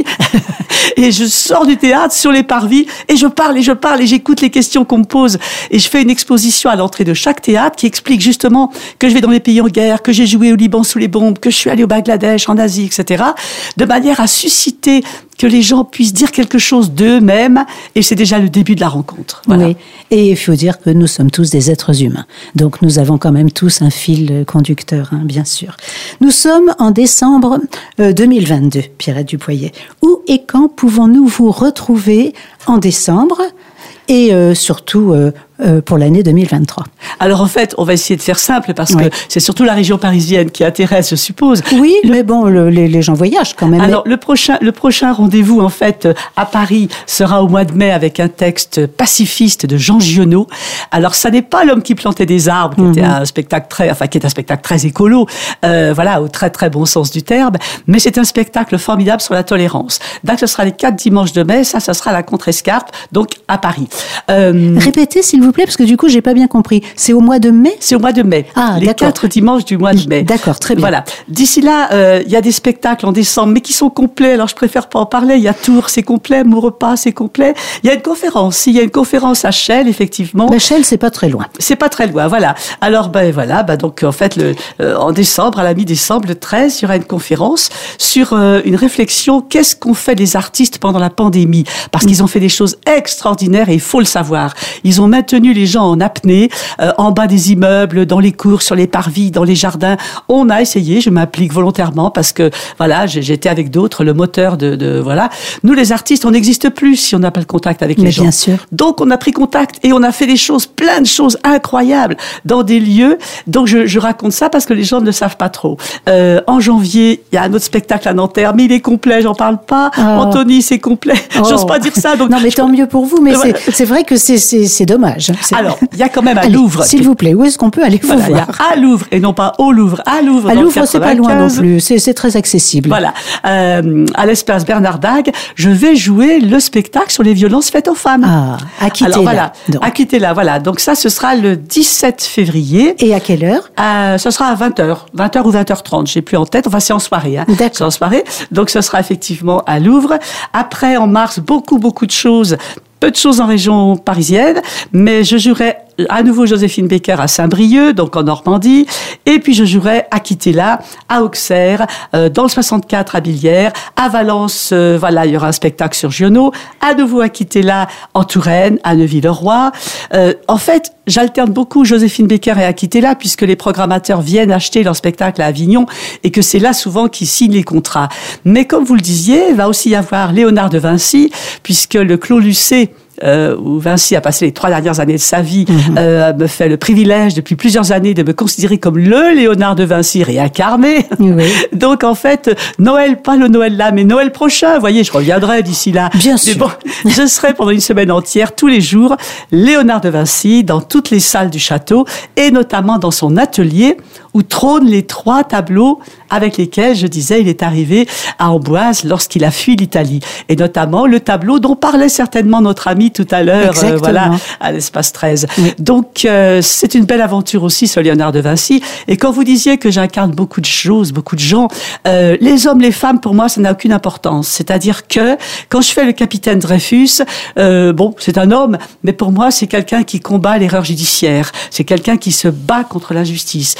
et je sors du théâtre sur les parvis, et je parle, et je parle, et j'écoute les questions qu'on me pose, et je fais une exposition à l'entrée de chaque théâtre qui explique justement que je vais dans les pays en guerre, que j'ai joué au Liban sous les bombes, que je suis allée au Bangladesh, en Asie, et cetera, de manière à susciter que les gens puissent dire quelque chose d'eux-mêmes, et c'est déjà le début de la rencontre. Voilà. Oui, et il faut dire que nous sommes tous des êtres humains, donc nous avons quand même tous un fil conducteur, hein, bien sûr. Nous sommes en décembre euh, deux mille vingt-deux, Pierrette Dupoyet. Où et quand pouvons-nous vous retrouver en décembre et euh, surtout euh, euh, pour l'année deux mille vingt-trois? Alors en fait, on va essayer de faire simple parce oui. que c'est surtout la région parisienne qui intéresse, je suppose. Oui, le... mais bon, le, les, les gens voyagent quand même. Alors mais... le prochain, le prochain rendez-vous en fait à Paris sera au mois de mai avec un texte pacifiste de Jean Giono. Alors ça n'est pas L'homme qui plantait des arbres, qui mm-hmm. était un spectacle très, enfin qui est un spectacle très écolo, euh, voilà, au très très bon sens du terme. Mais c'est un spectacle formidable sur la tolérance. Donc ce sera les quatre dimanches de mai. Ça, ça sera la Contrescarpe, donc à Paris. Euh... Répétez s'il vous plaît, parce que du coup j'ai pas bien compris. C'est au mois de mai? C'est au mois de mai. Ah, les d'accord. quatre dimanches du mois de mai. D'accord, très bien. Voilà. D'ici là, il euh, y a des spectacles en décembre, mais qui sont complets. Alors je préfère pas en parler. Il y a Tours, c'est complet. Maurepas, c'est complet. Il y a une conférence. Il y a une conférence à Chelles, effectivement. Mais Chelles, c'est pas très loin. C'est pas très loin. Voilà. Alors ben voilà. Ben donc en fait, le, euh, en décembre, à la mi-décembre, le treize, il y aura une conférence sur euh, une réflexion. Qu'est-ce qu'ont fait les artistes pendant la pandémie? Parce qu'ils ont fait des choses extraordinaires et il faut le savoir. Ils ont maintenu les gens en apnée, euh, en bas des immeubles, dans les cours, sur les parvis, dans les jardins. On a essayé, je m'implique volontairement parce que, voilà, j'étais avec d'autres, le moteur de, de voilà. Nous, les artistes, on n'existe plus si on n'a pas le contact avec Mais les gens. Bien sûr. Donc, on a pris contact et on a fait des choses, plein de choses incroyables dans des lieux. Donc, je, je raconte ça parce que les gens ne le savent pas trop. Euh, en janvier, il y a un autre spectacle à Nanterre, mais il est complet, j'en parle pas. Oh. Anthony, c'est complet. Oh. J'ose pas dire ça. Donc, non, mais tant mieux pour vous, mais voilà. c'est, c'est vrai que c'est, c'est, c'est dommage. C'est... Alors, il y a quand même à Allez, Louvre. S'il vous plaît, où est-ce qu'on peut aller vous voilà, voir? À Louvre, et non pas au Louvre, à Louvre. À dans Louvre, c'est pas loin non plus, c'est, c'est très accessible. Voilà. Euh, à l'espace Bernard Dague, je vais jouer le spectacle sur les violences faites aux femmes. Ah, Acquittez-la. Alors voilà, Acquittez-la, voilà. Donc ça, ce sera le dix-sept février. Et à quelle heure? euh, Ce sera à vingt heures, vingt heures ou vingt heures trente, j'ai plus en tête. Enfin, c'est en soirée. Hein. D'accord. C'est en soirée. Donc ce sera effectivement à Louvre. Après, en mars, beaucoup, beaucoup de choses. Peu de choses en région parisienne, mais je jouerai à nouveau Joséphine Baker à Saint-Brieuc, donc en Normandie, et puis je jouerai Acquittez-la à Auxerre, euh, dans le soixante-quatre à Billières, à Valence, euh, voilà, il y aura un spectacle sur Giono, à nouveau Acquittez-la en Touraine, à Neuville-le-Roi. Euh, en fait, j'alterne beaucoup Joséphine Baker et Acquittez-la, puisque les programmateurs viennent acheter leur spectacle à Avignon, et que c'est là souvent qu'ils signent les contrats. Mais comme vous le disiez, il va aussi y avoir Léonard de Vinci, puisque le Clos Lucé, Euh, où Vinci a passé les trois dernières années de sa vie, mmh. euh, me fait le privilège depuis plusieurs années de me considérer comme le Léonard de Vinci réincarné. Oui. Donc en fait, Noël, pas le Noël là, mais Noël prochain, vous voyez, je reviendrai d'ici là. Bien mais sûr. Bon, je serai pendant une semaine entière, tous les jours, Léonard de Vinci, dans toutes les salles du château, et notamment dans son atelier, où trônent les trois tableaux avec lesquels, je disais, il est arrivé à Amboise lorsqu'il a fui l'Italie. Et notamment le tableau dont parlait certainement notre ami tout à l'heure, euh, voilà, à l'espace treize. Oui. Donc, euh, c'est une belle aventure aussi, ce Léonard de Vinci. Et quand vous disiez que j'incarne beaucoup de choses, beaucoup de gens, euh, les hommes, les femmes, pour moi, ça n'a aucune importance. C'est-à-dire que quand je fais le capitaine Dreyfus, euh, bon, c'est un homme, mais pour moi, c'est quelqu'un qui combat l'erreur judiciaire. C'est quelqu'un qui se bat contre l'injustice. Euh,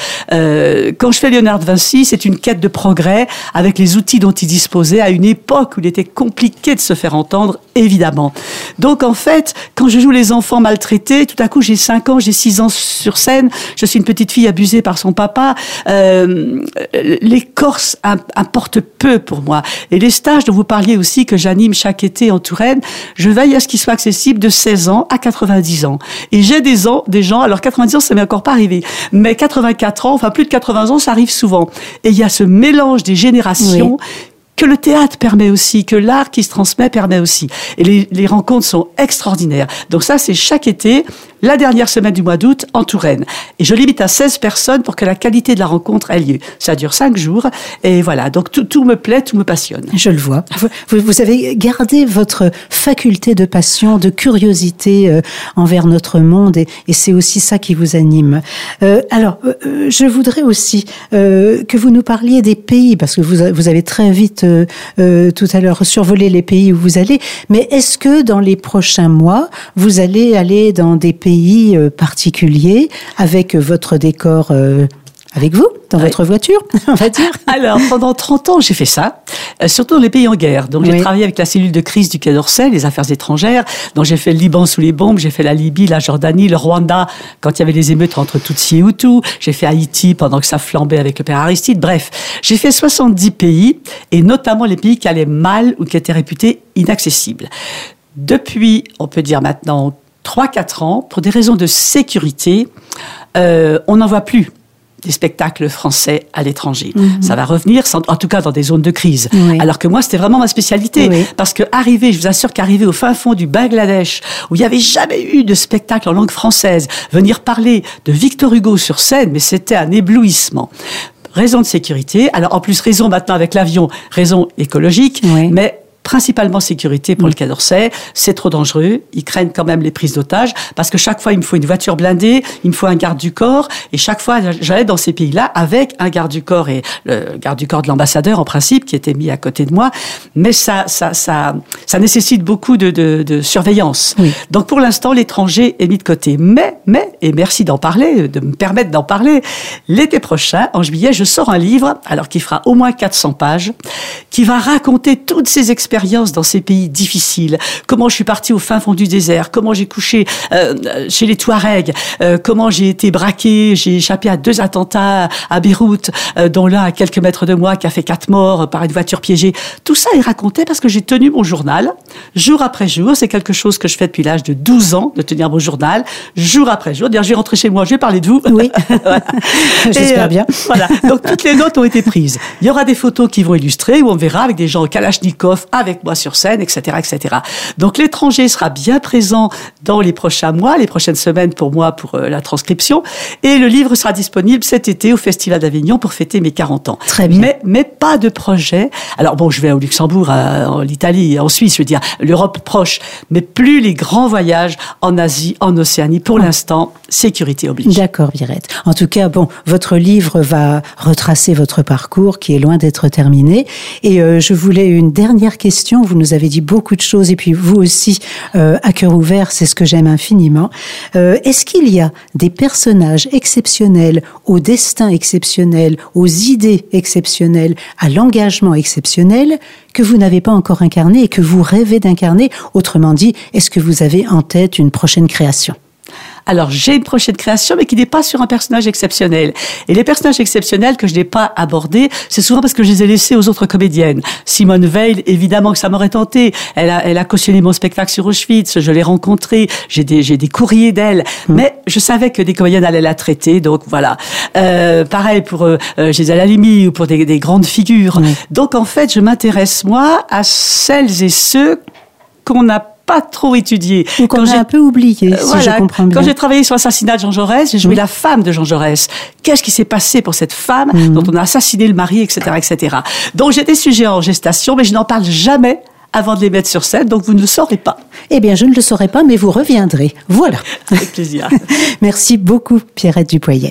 Euh, quand je fais Léonard de Vinci, c'est une quête de progrès avec les outils dont il disposait à une époque où il était compliqué de se faire entendre, évidemment. Donc en fait, quand je joue les enfants maltraités, tout à coup j'ai cinq ans, j'ai six ans sur scène, je suis une petite fille abusée par son papa. Euh, les Corses importent peu pour moi. Et les stages dont vous parliez aussi, que j'anime chaque été en Touraine, je veille à ce qu'ils soient accessibles de seize ans à quatre-vingt-dix ans. Et j'ai des, ans, des gens, alors quatre-vingt-dix ans, ça m'est encore pas arrivé, mais quatre-vingt-quatre ans, enfin plus de quatre-vingts ans, ça arrive souvent. Et il y a ce mélange des générations, oui, que le théâtre permet aussi, que l'art qui se transmet permet aussi. Et les, les rencontres sont extraordinaires. Donc ça, c'est chaque été, la dernière semaine du mois d'août, en Touraine. Et je limite à seize personnes pour que la qualité de la rencontre ait lieu. Ça dure cinq jours. Et voilà, donc tout, tout me plaît, tout me passionne. Je le vois. Vous, vous avez gardé votre faculté de passion, de curiosité euh, envers notre monde. Et, et c'est aussi ça qui vous anime. Euh, alors, euh, je voudrais aussi euh, que vous nous parliez des pays, parce que vous, vous avez très vite Euh, euh, tout à l'heure survoler les pays où vous allez, mais est-ce que dans les prochains mois, vous allez aller dans des pays euh, particuliers avec votre décor euh, avec vous, dans oui. votre voiture, on va dire? Alors, pendant trente ans, j'ai fait ça, euh, surtout dans les pays en guerre. Donc, j'ai oui. travaillé avec la cellule de crise du Quai d'Orsay, les affaires étrangères. Donc, j'ai fait le Liban sous les bombes, j'ai fait la Libye, la Jordanie, le Rwanda, quand il y avait les émeutes entre Tutsi et Hutus. J'ai fait Haïti pendant que ça flambait avec le père Aristide. Bref, j'ai fait soixante-dix pays, et notamment les pays qui allaient mal ou qui étaient réputés inaccessibles. Depuis, on peut dire maintenant, trois quatre ans, pour des raisons de sécurité, euh, on n'en voit plus des spectacles français à l'étranger. Mmh. Ça va revenir, en tout cas dans des zones de crise. Oui. Alors que moi, c'était vraiment ma spécialité. Oui. Parce que arriver, je vous assure qu'arriver au fin fond du Bangladesh, où il n'y avait jamais eu de spectacle en langue française, venir parler de Victor Hugo sur scène, mais c'était un éblouissement. Raison de sécurité. Alors en plus, raison maintenant avec l'avion, raison écologique, oui. mais principalement sécurité pour mmh. le Quai d'Orsay. C'est trop dangereux. Ils craignent quand même les prises d'otages parce que chaque fois, il me faut une voiture blindée, il me faut un garde du corps. Et chaque fois, j'allais dans ces pays-là avec un garde du corps et le garde du corps de l'ambassadeur, en principe, qui était mis à côté de moi. Mais ça, ça, ça, ça nécessite beaucoup de, de, de surveillance. Oui. Donc, pour l'instant, l'étranger est mis de côté. Mais, mais, et merci d'en parler, de me permettre d'en parler, l'été prochain, en juillet, je sors un livre, alors qui fera au moins quatre cents pages, qui va raconter toutes ces expériences dans ces pays difficiles, comment je suis partie au fin fond du désert, comment j'ai couché euh, chez les Touaregs, euh, comment j'ai été braquée, j'ai échappé à deux attentats à Beyrouth, euh, dont l'un à quelques mètres de moi qui a fait quatre morts par une voiture piégée. Tout ça est raconté parce que j'ai tenu mon journal, jour après jour. C'est quelque chose que je fais depuis l'âge de douze ans, de tenir mon journal, jour après jour. D'ailleurs, je vais rentrer chez moi, je vais parler de vous. Oui, voilà. J'espère euh, bien. Voilà, donc toutes les notes ont été prises. Il y aura des photos qui vont illustrer, où on verra avec des gens au Kalachnikov, avec moi sur scène, et cetera, et cetera. Donc l'étranger sera bien présent dans les prochains mois, les prochaines semaines pour moi, pour euh, la transcription. Et le livre sera disponible cet été au Festival d'Avignon pour fêter mes quarante ans. Très bien. Mais, mais pas de projet. Alors bon, je vais au Luxembourg, à, en Italie, en Suisse, je veux dire, l'Europe proche, mais plus les grands voyages en Asie, en Océanie. Pour oh. l'instant, sécurité oblige. D'accord, Pierrette. En tout cas, bon, votre livre va retracer votre parcours qui est loin d'être terminé. Et euh, je voulais une dernière question. Vous nous avez dit beaucoup de choses et puis vous aussi, euh, à cœur ouvert, c'est ce que j'aime infiniment. Euh, est-ce qu'il y a des personnages exceptionnels, au destin exceptionnel, aux idées exceptionnelles, à l'engagement exceptionnel que vous n'avez pas encore incarné et que vous rêvez d'incarner? Autrement dit, est-ce que vous avez en tête une prochaine création? Alors, j'ai une prochaine création, mais qui n'est pas sur un personnage exceptionnel. Et les personnages exceptionnels que je n'ai pas abordés, c'est souvent parce que je les ai laissés aux autres comédiennes. Simone Veil, évidemment que ça m'aurait tenté. Elle a, elle a cautionné mon spectacle sur Auschwitz. Je l'ai rencontrée. J'ai des, j'ai des courriers d'elle. Mmh. Mais je savais que des comédiennes allaient la traiter. Donc, voilà. Euh, pareil pour euh, Gisèle Halimi ou pour des, des grandes figures. Mmh. Donc, en fait, je m'intéresse, moi, à celles et ceux qu'on n'a pas trop étudié. Ou qu'on a un peu oublié, euh, si voilà. je comprends bien. Quand j'ai travaillé sur l'assassinat de Jean Jaurès, j'ai joué mmh. la femme de Jean Jaurès. Qu'est-ce qui s'est passé pour cette femme mmh. dont on a assassiné le mari, et cetera, et cetera. Donc j'ai des sujets en gestation, mais je n'en parle jamais avant de les mettre sur scène, donc vous ne le saurez pas. Eh bien, je ne le saurai pas, mais vous reviendrez. Voilà. Avec plaisir. Merci beaucoup, Pierrette Dupoyet.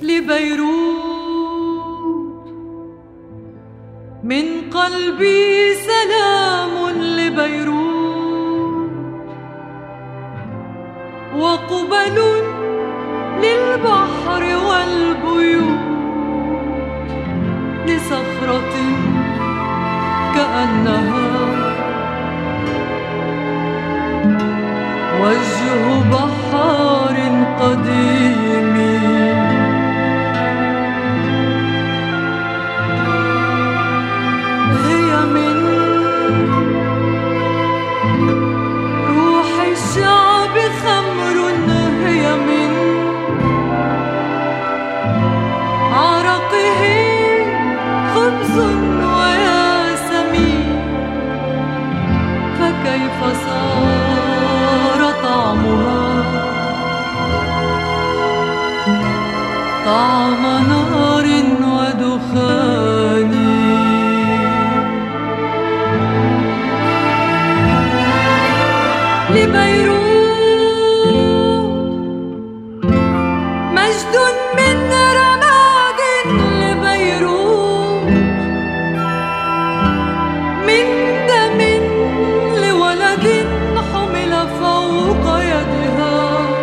وقبل للبحر والبيوت صخرة كأنها وجه بحار قديم هي من روح الشعب خمر هي من عرقه خبز وياسمين فكيف صار طعمها طعم نار ودخان لبيروت مجد من رماد لبيروت من دم لولد حمل فوق يدها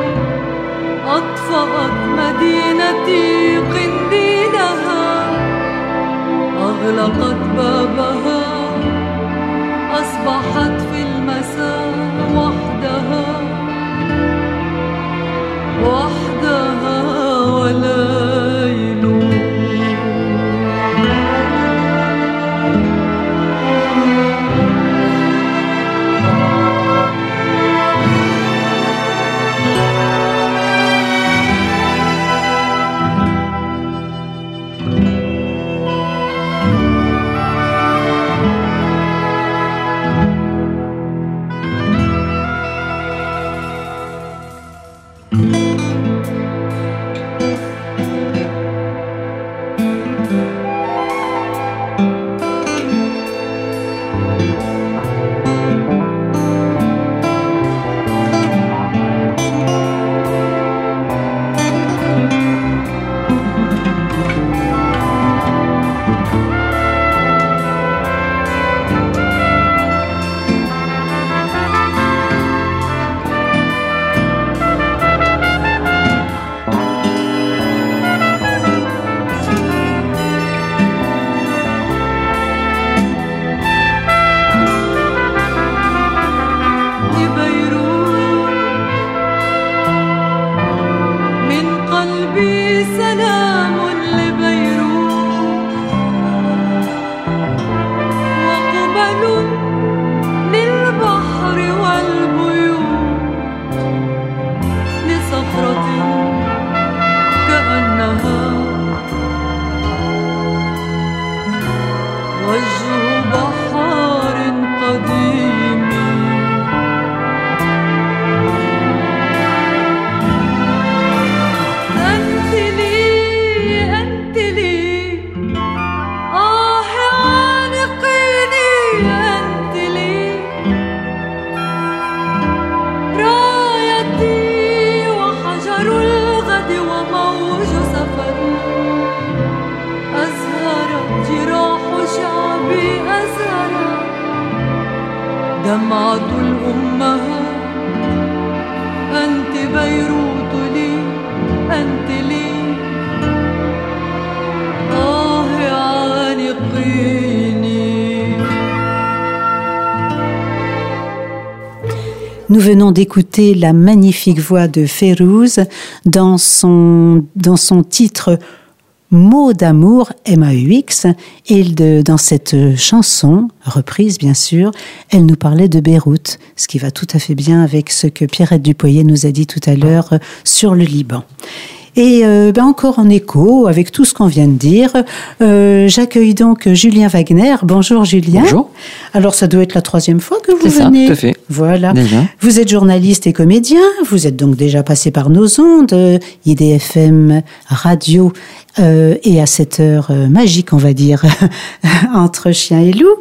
أطفأت مدينتي قنديلها أغلقت بابها أصبحت في المساء وحدها وحدها وليل دمعة الأمهات أنت بيروت لي أنت لي آه عانقيني. Nous venons d'écouter la magnifique voix de Férouz dans son, dans son titre Mots d'amour, M A U X, et de, dans cette chanson, reprise bien sûr, elle nous parlait de Beyrouth, ce qui va tout à fait bien avec ce que Pierrette Dupoyer nous a dit tout à l'heure sur le Liban. Et euh, ben encore en écho avec tout ce qu'on vient de dire, euh, j'accueille donc Julien Wagner. Bonjour Julien. Bonjour. Alors ça doit être la troisième fois que vous C'est venez. ça, tout à fait. Voilà. Déjà. Vous êtes journaliste et comédien. Vous êtes donc déjà passé par nos ondes, I D F M Radio euh, et à cette heure euh, magique, on va dire, entre chien et loup.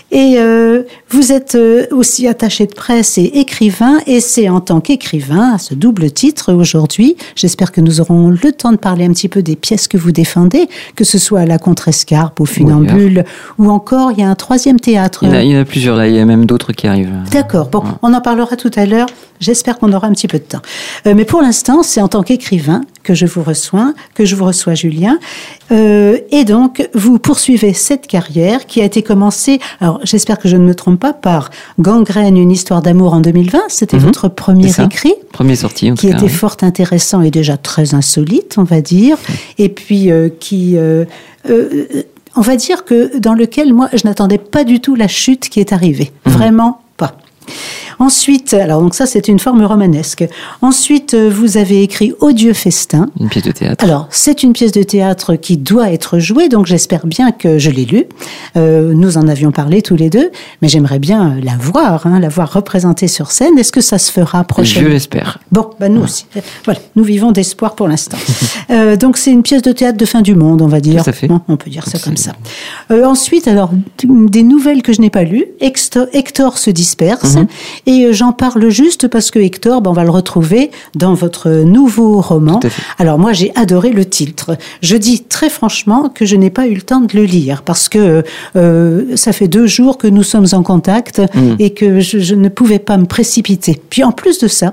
Et euh, vous êtes euh, aussi attaché de presse et écrivain, et c'est en tant qu'écrivain, à ce double titre aujourd'hui, j'espère que nous aurons le temps de parler un petit peu des pièces que vous défendez, que ce soit à la Contrescarpe, au Funambule, oui, ou encore, il y a un troisième théâtre. Il y en a, il y en a plusieurs là, il y a même d'autres qui arrivent. D'accord, bon, Ouais. on en parlera tout à l'heure, j'espère qu'on aura un petit peu de temps. Euh, mais pour l'instant, c'est en tant qu'écrivain que je vous reçois, que je vous reçois, Julien. Euh, et donc, vous poursuivez cette carrière qui a été commencée, alors j'espère que je ne me trompe pas, par Gangrène, une histoire d'amour en deux mille vingt. C'était Mhm. votre premier C'est ça. écrit, Premier sorti en qui tout cas. était oui. fort intéressant et déjà très insolite, on va dire. Et puis, euh, qui... euh, euh, on va dire que dans lequel, moi, je n'attendais pas du tout la chute qui est arrivée. Mhm. Vraiment pas. Ensuite, alors donc ça c'est une forme romanesque. Ensuite, euh, vous avez écrit Odieux festin. Une pièce de théâtre. Alors, c'est une pièce de théâtre qui doit être jouée, donc j'espère bien que je l'ai lue. Euh, nous en avions parlé tous les deux, mais j'aimerais bien la voir, hein, la voir représentée sur scène. Est-ce que ça se fera Je prochainement ? l'espère. Bon, bah nous aussi. Voilà, nous vivons d'espoir pour l'instant. Euh, donc c'est une pièce de théâtre de fin du monde, on va dire. Tout à fait. Bon, on peut dire ça comme ça. Absolument. Euh, ensuite, alors des nouvelles que je n'ai pas lues. Hector, Hector se disperse, Mhm. et euh, j'en parle juste parce que Hector, ben, on va le retrouver dans votre nouveau roman. Tout à fait. Alors moi, j'ai adoré le titre. Je dis très franchement que je n'ai pas eu le temps de le lire parce que euh, ça fait deux jours que nous sommes en contact Mhm. et que je, je ne pouvais pas me précipiter. Puis en plus de ça,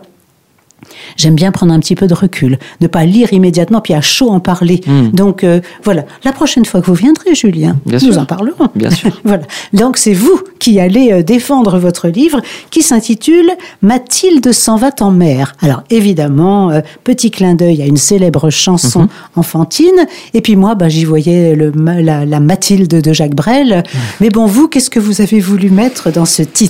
j'aime bien prendre un petit peu de recul, ne pas lire immédiatement, puis à chaud en parler. Mm. Donc euh, voilà, la prochaine fois que vous viendrez, Julien, Bien nous sûr. en parlerons. Bien sûr. Voilà. Donc c'est vous qui allez euh, défendre votre livre qui s'intitule Mathilde s'en va en mer. Alors évidemment, euh, petit clin d'œil à une célèbre chanson Mhm. enfantine. Et puis moi, bah, j'y voyais le, ma- la, la Mathilde de Jacques Brel. Mais bon, vous, qu'est-ce que vous avez voulu mettre dans ce titre ?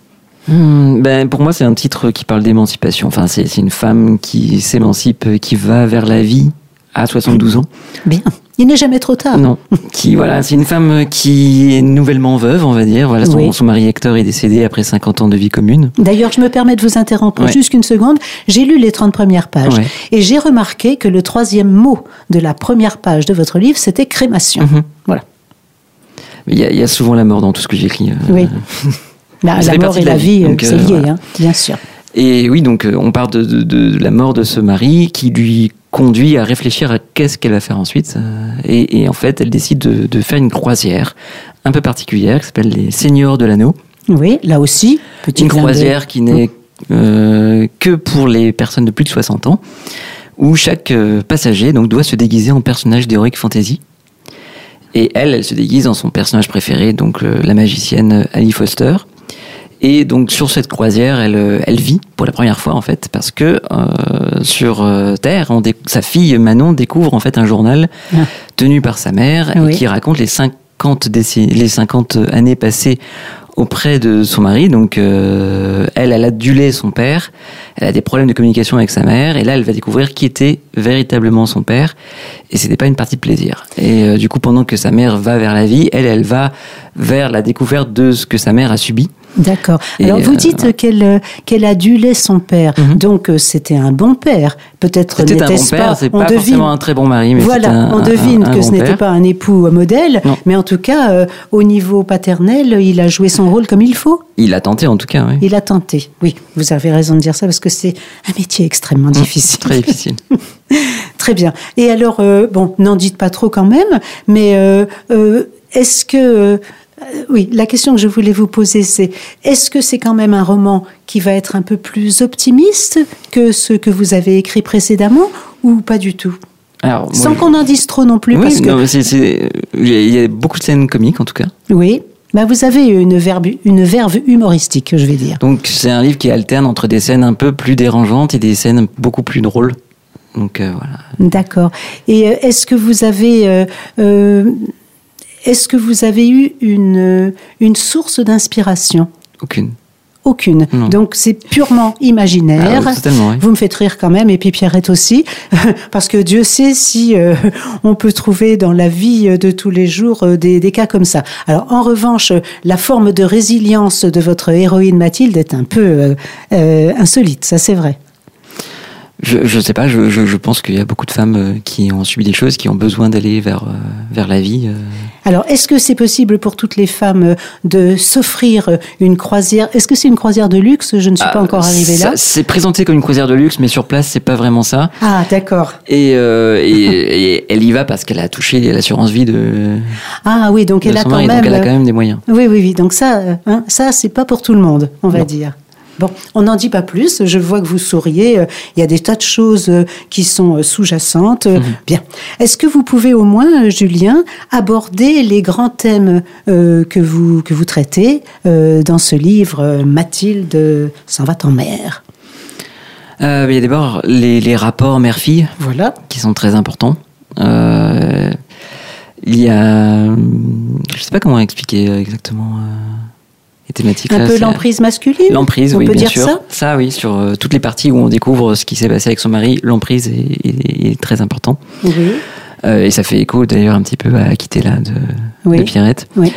Hmm, ben, pour moi, c'est un titre qui parle d'émancipation. Enfin, c'est c'est une femme qui s'émancipe, qui va vers la vie à soixante-douze ans. Bien, il n'est jamais trop tard. Non, qui voilà, c'est une femme qui est nouvellement veuve, on va dire. Voilà, son, Oui. son mari Hector est décédé après cinquante ans de vie commune. D'ailleurs, je me permets de vous interrompre Ouais. juste une seconde. J'ai lu les trente premières pages Ouais. et j'ai remarqué que le troisième mot de la première page de votre livre, c'était crémation. Mhm. Voilà. Il y, a, il y a souvent la mort dans tout ce que j'écris. euh. Oui. La, Ça la fait mort partie et de la la vie, vie, euh, donc, c'est euh, lié, voilà. hein, bien sûr. Et oui, donc euh, on parle de, de, de la mort de ce mari qui lui conduit à réfléchir à qu'est-ce qu'elle va faire ensuite. euh, Et, et en fait, elle décide de, de faire une croisière un peu particulière qui s'appelle les Seigneurs de l'Anneau. Oui, là aussi, petit Une clin d'œil. croisière qui n'est euh, que pour les personnes de plus de soixante ans, où chaque euh, passager donc, doit se déguiser en personnage d'heroic fantasy. Et elle, elle se déguise en son personnage préféré, donc euh, la magicienne Ali Foster. Et donc sur cette croisière, elle, euh, elle vit pour la première fois en fait, parce que euh, sur euh, Terre, on dé- sa fille Manon découvre en fait un journal Ah. tenu par sa mère Oui. et qui raconte les cinquante décennies, les cinquante années passées auprès de son mari. Donc euh, elle, elle a adulé son père, elle a des problèmes de communication avec sa mère, et là elle va découvrir qui était véritablement son père, et c'était pas une partie de plaisir. Et euh, du coup, pendant que sa mère va vers la vie, elle, elle va vers la découverte de ce que sa mère a subi. D'accord. Et, Alors, vous euh, dites voilà. qu'elle euh, qu'elle adulait son père. Mhm. Donc, euh, c'était un bon père. Peut-être C'était un bon n'était-ce père, pas... c'est on pas devine- forcément un très bon mari, mais Voilà, c'était un, on un- devine un que bon ce n'était père. pas un époux euh, modèle, Non. mais en tout cas, euh, au niveau paternel, il a joué son rôle comme il faut. Il a tenté en tout cas, oui. Il a tenté. Oui, vous avez raison de dire ça parce que c'est un métier extrêmement difficile. Très difficile. Très bien. Et alors, euh, bon, n'en dites pas trop quand même, mais euh, euh, est-ce que... euh, oui, la question que je voulais vous poser, c'est est-ce que c'est quand même un roman qui va être un peu plus optimiste que ce que vous avez écrit précédemment ou pas du tout? Alors, moi, Sans je- qu'on en dise trop non plus, oui, parce que... non, mais c'est- c'est- il y a- il y a beaucoup de scènes comiques en tout cas. Oui, bah vous avez une verve, une verve humoristique, je vais dire. Donc c'est un livre qui alterne entre des scènes un peu plus dérangeantes et des scènes beaucoup plus drôles. Donc euh, voilà. D'accord. Et euh, est-ce que vous avez... euh, euh, est-ce que vous avez eu une, une source d'inspiration? Aucune. Aucune. Non. Donc c'est purement imaginaire. Ah, totalement, oui. Vous me faites rire quand même, et puis Pierrette aussi, parce que Dieu sait si euh, on peut trouver dans la vie de tous les jours euh, des, des cas comme ça. Alors en revanche, la forme de résilience de votre héroïne Mathilde est un peu euh, euh, insolite, ça c'est vrai. Je je sais pas, je, je, je pense qu'il y a beaucoup de femmes euh, qui ont subi des choses, qui ont besoin d'aller vers, euh, vers la vie. euh. Alors, est-ce que c'est possible pour toutes les femmes euh, de s'offrir une croisière? Est-ce que c'est une croisière de luxe? Je ne suis Ah, pas encore arrivée ça- là. C'est présenté comme une croisière de luxe, mais sur place, c'est pas vraiment ça. Ah, d'accord. Et, euh, et, et elle y va parce qu'elle a touché l'assurance vie de, Ah oui, donc de elle a son quand mari, même... donc elle a quand même des moyens. Oui, oui, oui. Donc ça, euh, hein, ça, c'est pas pour tout le monde, on va Non. dire. Bon, on n'en dit pas plus. Je vois que vous souriez. Euh, Il y a des tas de choses euh, qui sont euh, sous-jacentes. Euh, Bien. Est-ce que vous pouvez au moins, euh, Julien, aborder les grands thèmes euh, que vous que vous traitez euh, dans ce livre euh, Mathilde s'en va en mer? Euh, il y a d'abord les, les rapports mère-fille Voilà. qui sont très importants. Euh, il y a, je sais pas comment expliquer exactement euh, les thématiques. Un là, peu c'est- l'emprise masculine. L'emprise, on oui, peut bien dire sûr. ça. oui, sur euh, toutes les parties où on découvre ce qui s'est passé avec son mari, l'emprise est, est- est très important. Oui. Euh, et ça fait écho d'ailleurs un petit peu à Quitter là de, Oui. de Pierrette. Oui.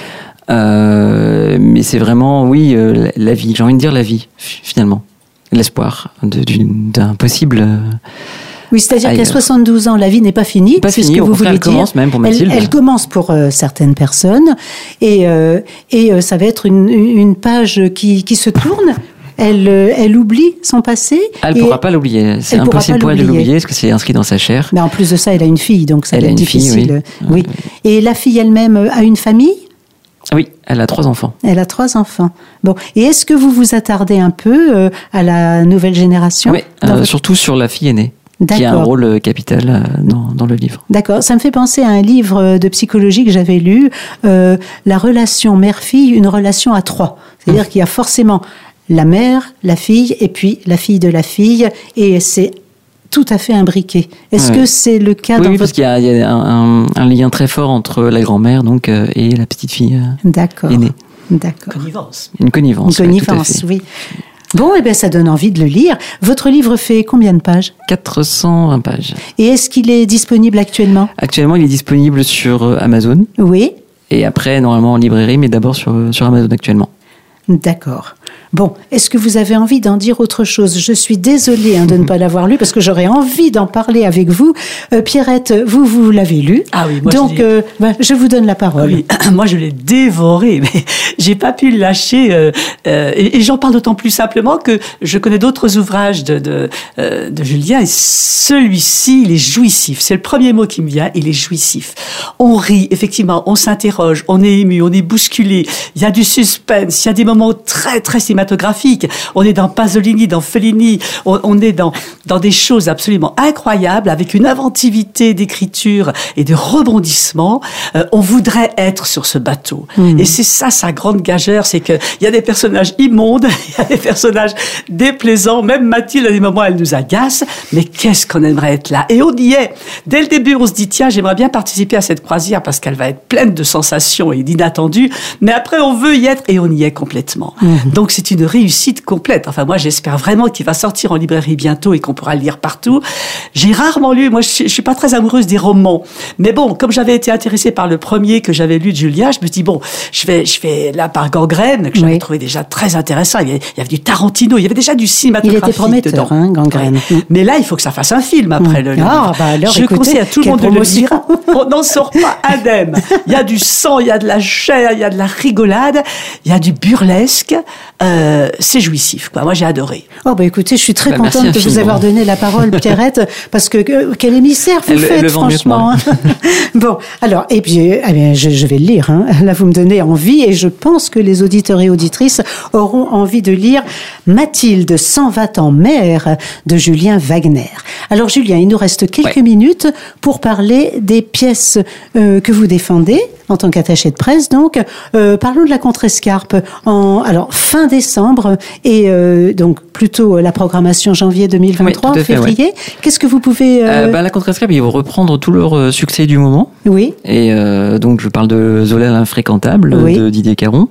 Euh, mais c'est vraiment, oui, euh, la, la vie. J'ai envie de dire la vie, fi- finalement. L'espoir de- d'une- d'un possible. euh, Oui, c'est-à-dire qu'à ailleurs. soixante-douze ans, la vie n'est pas finie. Pas c'est finie, ce que au vous contraire, voulez elle dire. commence même pour Elle- Mathilde. Elle, commence pour euh, certaines personnes, et euh, et euh, ça va être une, une page qui qui se tourne. Elle euh, elle oublie son passé. Elle ne et- pourra pas l'oublier. C'est elle pourra impossible pas pour elle de l'oublier. l'oublier parce que c'est inscrit dans sa chair. Mais en plus de ça, elle a une fille, donc ça Elle va a être une fille, difficile. oui. oui. Et la fille elle-même euh, a une famille. Oui, elle a trois enfants. Elle a trois enfants. Bon. Et est-ce que vous vous attardez un peu euh, à la nouvelle génération? Oui, dans euh, votre- surtout sur la fille aînée, qui a un D'accord. rôle euh, capital euh, dans, dans le livre. D'accord, ça me fait penser à un livre de psychologie que j'avais lu, euh, la relation mère-fille, une relation à trois. C'est-à-dire qu'il y a forcément la mère, la fille, et puis la fille de la fille, et c'est tout à fait imbriqué. Est-ce Ouais. que c'est le cas Oui, dans oui, votre... parce qu'il y a, il y a un, un- un lien très fort entre la grand-mère donc euh, et la petite fille euh, D'accord, aînée. d'accord. Connivence. Une connivence. Une ouais, tout à connivence, fait. oui. Bon, eh bien, ça donne envie de le lire. Votre livre fait combien de pages? quatre cent vingt pages. Et est-ce qu'il est disponible actuellement? Actuellement, il est disponible sur euh, Amazon Oui, et après, normalement, en librairie, mais d'abord sur, euh, sur Amazon actuellement. d'accord. Bon, est-ce que vous avez envie d'en dire autre chose? Je suis désolée hein, de ne pas l'avoir lu parce que j'aurais envie d'en parler avec vous. Euh, Pierrette, vous, vous l'avez lu. Ah oui, moi, je Donc, l'ai- euh, ben, je vous donne la parole. Oui, moi je l'ai dévoré, mais j'ai pas pu le lâcher. euh, euh, et et j'en parle d'autant plus simplement que je connais d'autres ouvrages de, de, euh, de Julien, et celui-ci, il est jouissif. C'est le premier mot qui me vient, il est jouissif. On rit, effectivement, on s'interroge, on est ému, on est bousculé, il y a du suspense, il y a des moments très, très cinématographiques. On est dans Pasolini, dans Fellini, on, on est dans, dans des choses absolument incroyables, avec une inventivité d'écriture et de rebondissement. Euh, on voudrait être sur ce bateau. Et c'est ça sa grande gageure, c'est qu'il y a des personnages immondes, il y a des personnages déplaisants, même Mathilde, à des moments, elle nous agace, mais qu'est-ce qu'on aimerait être là? Et on y est. Dès le début, on se dit, tiens, j'aimerais bien participer à cette croisière parce qu'elle va être pleine de sensations et d'inattendus, mais après, on veut y être et on y est complètement. Donc, c'est une réussite complète. Enfin, moi, j'espère vraiment qu'il va sortir en librairie bientôt et qu'on pourra le lire partout. J'ai rarement lu, moi, je suis, je suis pas très amoureuse des romans. Mais bon, comme j'avais été intéressée par le premier que j'avais lu de Julia, je me dis, bon, je vais, je vais là par Gangrène, que j'avais Oui. trouvé déjà très intéressant. Il y, avait, il y avait du Tarantino, il y avait déjà du Il cinématographique était prometteur, dedans. hein, Gangrène. Ouais. Mais là, il faut que ça fasse un film après Mm. le Ah, livre. bah alors, je écoutez, conseille à tout le quelle monde de le promotion. lire. On n'en sort pas indemne. Il y a du sang, il y a de la chair, il y a de la rigolade, il y a du burlesque. Euh, c'est jouissif, quoi. Moi, j'ai adoré. Oh bah écoutez, je suis très Bah, merci contente de vous infiniment. avoir donné la parole, Pierrette, parce que euh, quel émissaire vous Elle- elle faites, le vend mieux que franchement. moi. hein. Bon, alors, et puis, euh, eh bien, je, je vais le lire. Hein. Là, vous me donnez envie, et je pense que les auditeurs et auditrices auront envie de lire Mathilde s'en va en mer de Julien Wagner. Alors, Julien, il nous reste quelques Ouais. minutes pour parler des pièces euh, que vous défendez en tant qu'attaché de presse. Donc, euh, parlons de la Contrescarpe. En, alors, fin décembre et euh, donc plutôt la programmation janvier deux mille vingt-trois, Oui, tout à fait, février. Qu'est-ce que vous pouvez... euh, Euh, bah, la Contrescarpe, ils vont reprendre tout leur euh, succès du moment. Oui, Et euh, donc, je parle de Zola l'infréquentable, Oui. de Didier Caron,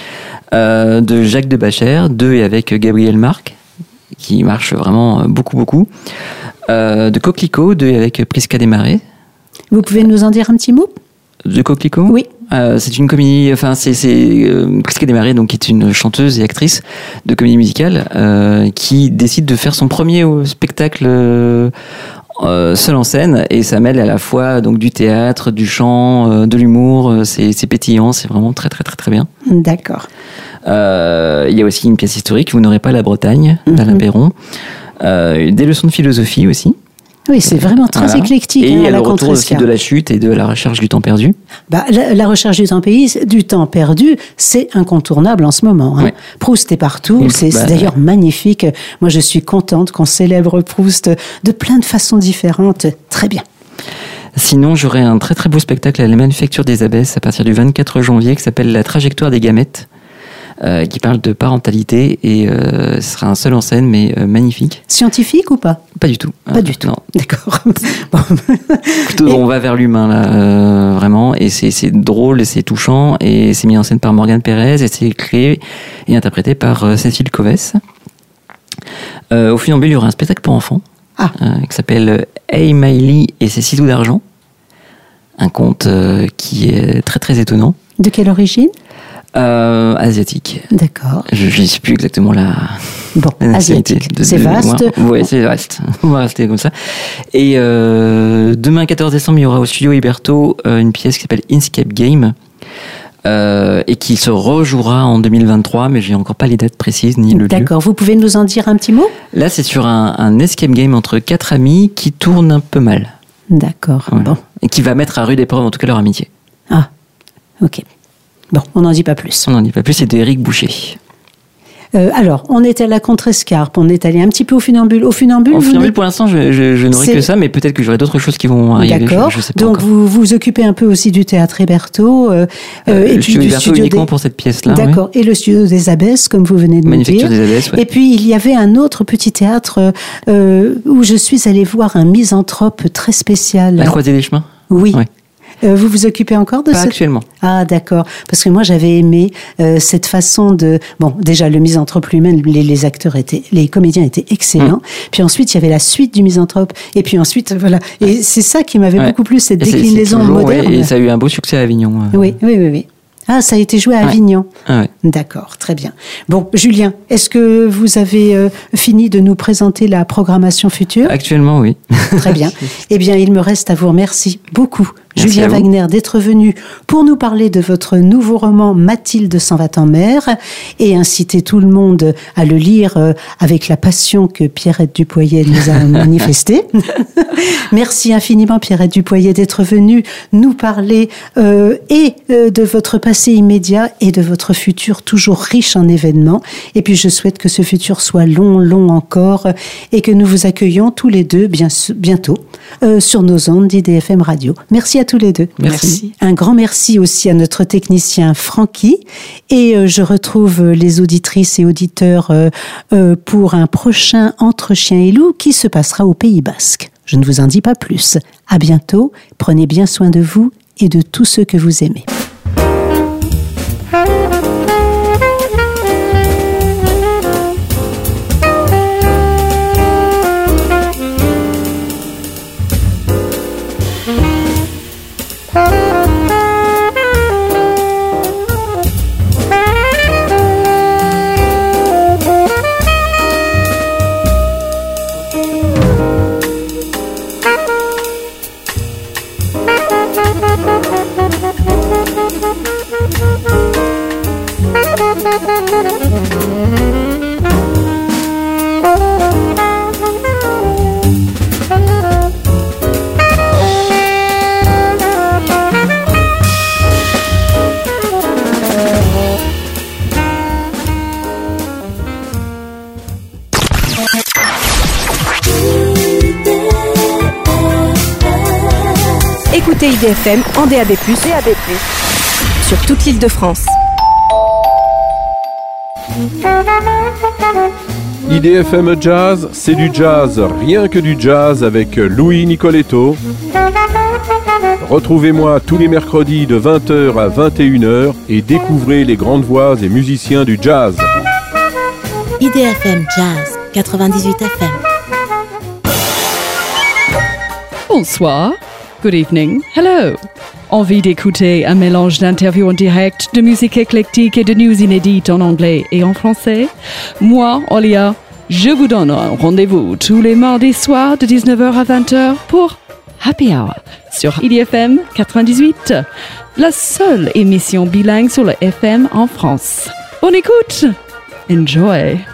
euh, de Jacques de Bachère, de et avec Gabriel Marc, qui marche vraiment euh, beaucoup, beaucoup, euh, de Coquelicot, de et avec Prisca Desmarais, vous pouvez nous en dire un petit mot? de Coquelicot. Oui, Euh, c'est une comédie, enfin c'est, c'est euh, Prisca Desmarais, donc qui est une chanteuse et actrice de comédie musicale, euh, qui décide de faire son premier spectacle euh, euh, seul en scène, et ça mêle à la fois donc du théâtre, du chant, euh, de l'humour. euh, C'est, c'est pétillant, c'est vraiment très très très très bien. D'accord. Euh, Il y a aussi une pièce historique, Vous n'aurez pas la Bretagne, d'Alain Mhm. Perron. Euh, des leçons de philosophie aussi. Oui, c'est vraiment très Voilà. éclectique. Et hein, il y à a la le retour aussi Contrescarpe. de la chute et de la recherche du temps perdu. Bah, la, la recherche du temps, pays, du temps perdu, c'est incontournable en ce moment. Hein. Ouais. Proust est partout, Oui, c'est, bah, c'est d'ailleurs magnifique. Moi, je suis contente qu'on célèbre Proust de plein de façons différentes. Très bien. Sinon, j'aurai un très très beau spectacle à la Manufacture des Abbesses à partir du vingt-quatre janvier qui s'appelle La trajectoire des gamètes, euh, qui parle de parentalité, et euh, ce sera un seul en scène, mais euh, magnifique. Scientifique ou pas? Pas du tout. Pas Euh, du tout. Non. D'accord. Bon. Plutôt, Et- on va vers l'humain là, euh, vraiment, et c'est, c'est drôle et c'est touchant, et c'est mis en scène par Morgane Pérez, et c'est créé et interprété par euh, Cécile Covès. Euh, au Funambule, il y aura un spectacle pour enfants Ah. euh, qui s'appelle Hey Miley et ses ciseaux d'argent, un conte euh, qui est très très étonnant, De quelle origine? euh, asiatique. D'accord. Je ne sais plus exactement la, Bon, la nationalité asiatique. de- C'est de vaste. mémoire. Ouais, c'est vaste. On va rester comme ça. Et euh, demain, quatorze décembre, il y aura au Studio Liberto euh, une pièce qui s'appelle Inkscape Game, euh, et qui se rejouera en deux mille vingt-trois, mais j'ai encore pas les dates précises ni le lieu. D'accord. Vous pouvez nous en dire un petit mot? Là, c'est sur un, un escape game entre quatre amis qui tourne un peu mal. D'accord. Voilà. Bon. Et qui va mettre à rude épreuve, en tout cas, leur amitié. Ah. Ok. Bon, on n'en dit pas plus. On n'en dit pas plus, c'est d'Éric Boucher. Euh, alors, on est à la Contrescarpe, on est allé un petit peu au Funambule. Au Funambule, En vous Funambule, n'êtes- pour l'instant, je, je, je n'aurai C'est- que ça, mais peut-être que j'aurai d'autres choses qui vont arriver. D'accord. Je, je sais pas Donc encore. vous vous occupez un peu aussi du théâtre Héberto euh, euh, Euh, et le puis studio du Liberto studio uniquement des... pour cette pièce-là. D'accord. Et le studio des Abbesses, comme vous venez de Oui. nous Manufacture dire. des Abbesses, ouais. Et puis il y avait un autre petit théâtre euh, où je suis allée voir un misanthrope très spécial. La croisée des chemins. Oui. Ouais. Euh, vous vous occupez encore de Pas ce... actuellement. Ah d'accord, parce que moi j'avais aimé euh, cette façon de... Bon, déjà le misanthrope lui-même, les, les acteurs étaient... Les comédiens étaient excellents. Mm. Puis ensuite il y avait la suite du misanthrope. Et puis ensuite, voilà. Et c'est ça qui m'avait Ouais. beaucoup plu, cette Et c'est- c'est déclinaison toujours, moderne. ouais, et ça a eu un beau succès à Avignon. euh. Oui, oui, oui, oui. Ah, ça a été joué à Ouais. Avignon. Ah ouais. D'accord, très bien. Bon, Julien, est-ce que vous avez euh, fini de nous présenter la programmation future? Actuellement, oui. Très bien. Eh bien, il me reste à vous remercier beaucoup, Merci Julien à vous. Wagner, d'être venu pour nous parler de votre nouveau roman Mathilde s'en va en mer et inciter tout le monde à le lire euh, avec la passion que Pierrette Dupoyet nous a manifestée. Merci infiniment, Pierrette Dupoyet, d'être venue nous parler euh, et euh, de votre passé immédiat et de votre futur toujours riche en événements. Et puis, je souhaite que ce futur soit long, long encore et que nous vous accueillons tous les deux bien, bientôt euh, sur nos ondes d'I D F M Radio. Merci à tous les deux. Merci. Un grand merci aussi à notre technicien Francky. Et euh, je retrouve euh, les auditrices et auditeurs euh, euh, pour un prochain Entre Chien et Loup qui se passera au Pays Basque. Je ne vous en dis pas plus. À bientôt. Prenez bien soin de vous et de tous ceux que vous aimez. Écoutez I D F M en D A B plus, D A B plus, sur toute l'île de France. I D F M Jazz, c'est du jazz, rien que du jazz avec Louis Nicoletto. Retrouvez-moi tous les mercredis de vingt heures à vingt et une heures et découvrez les grandes voix et musiciens du jazz. I D F M Jazz quatre-vingt-dix-huit F M. Bonsoir, good evening, hello. Envie d'écouter un mélange d'interviews en direct, de musique éclectique et de news inédites en anglais et en français? Moi, Olia, je vous donne un rendez-vous tous les mardis soirs de dix-neuf heures à vingt heures pour Happy Hour sur I D F M quatre-vingt-dix-huit, la seule émission bilingue sur le F M en France. Bonne écoute! Enjoy!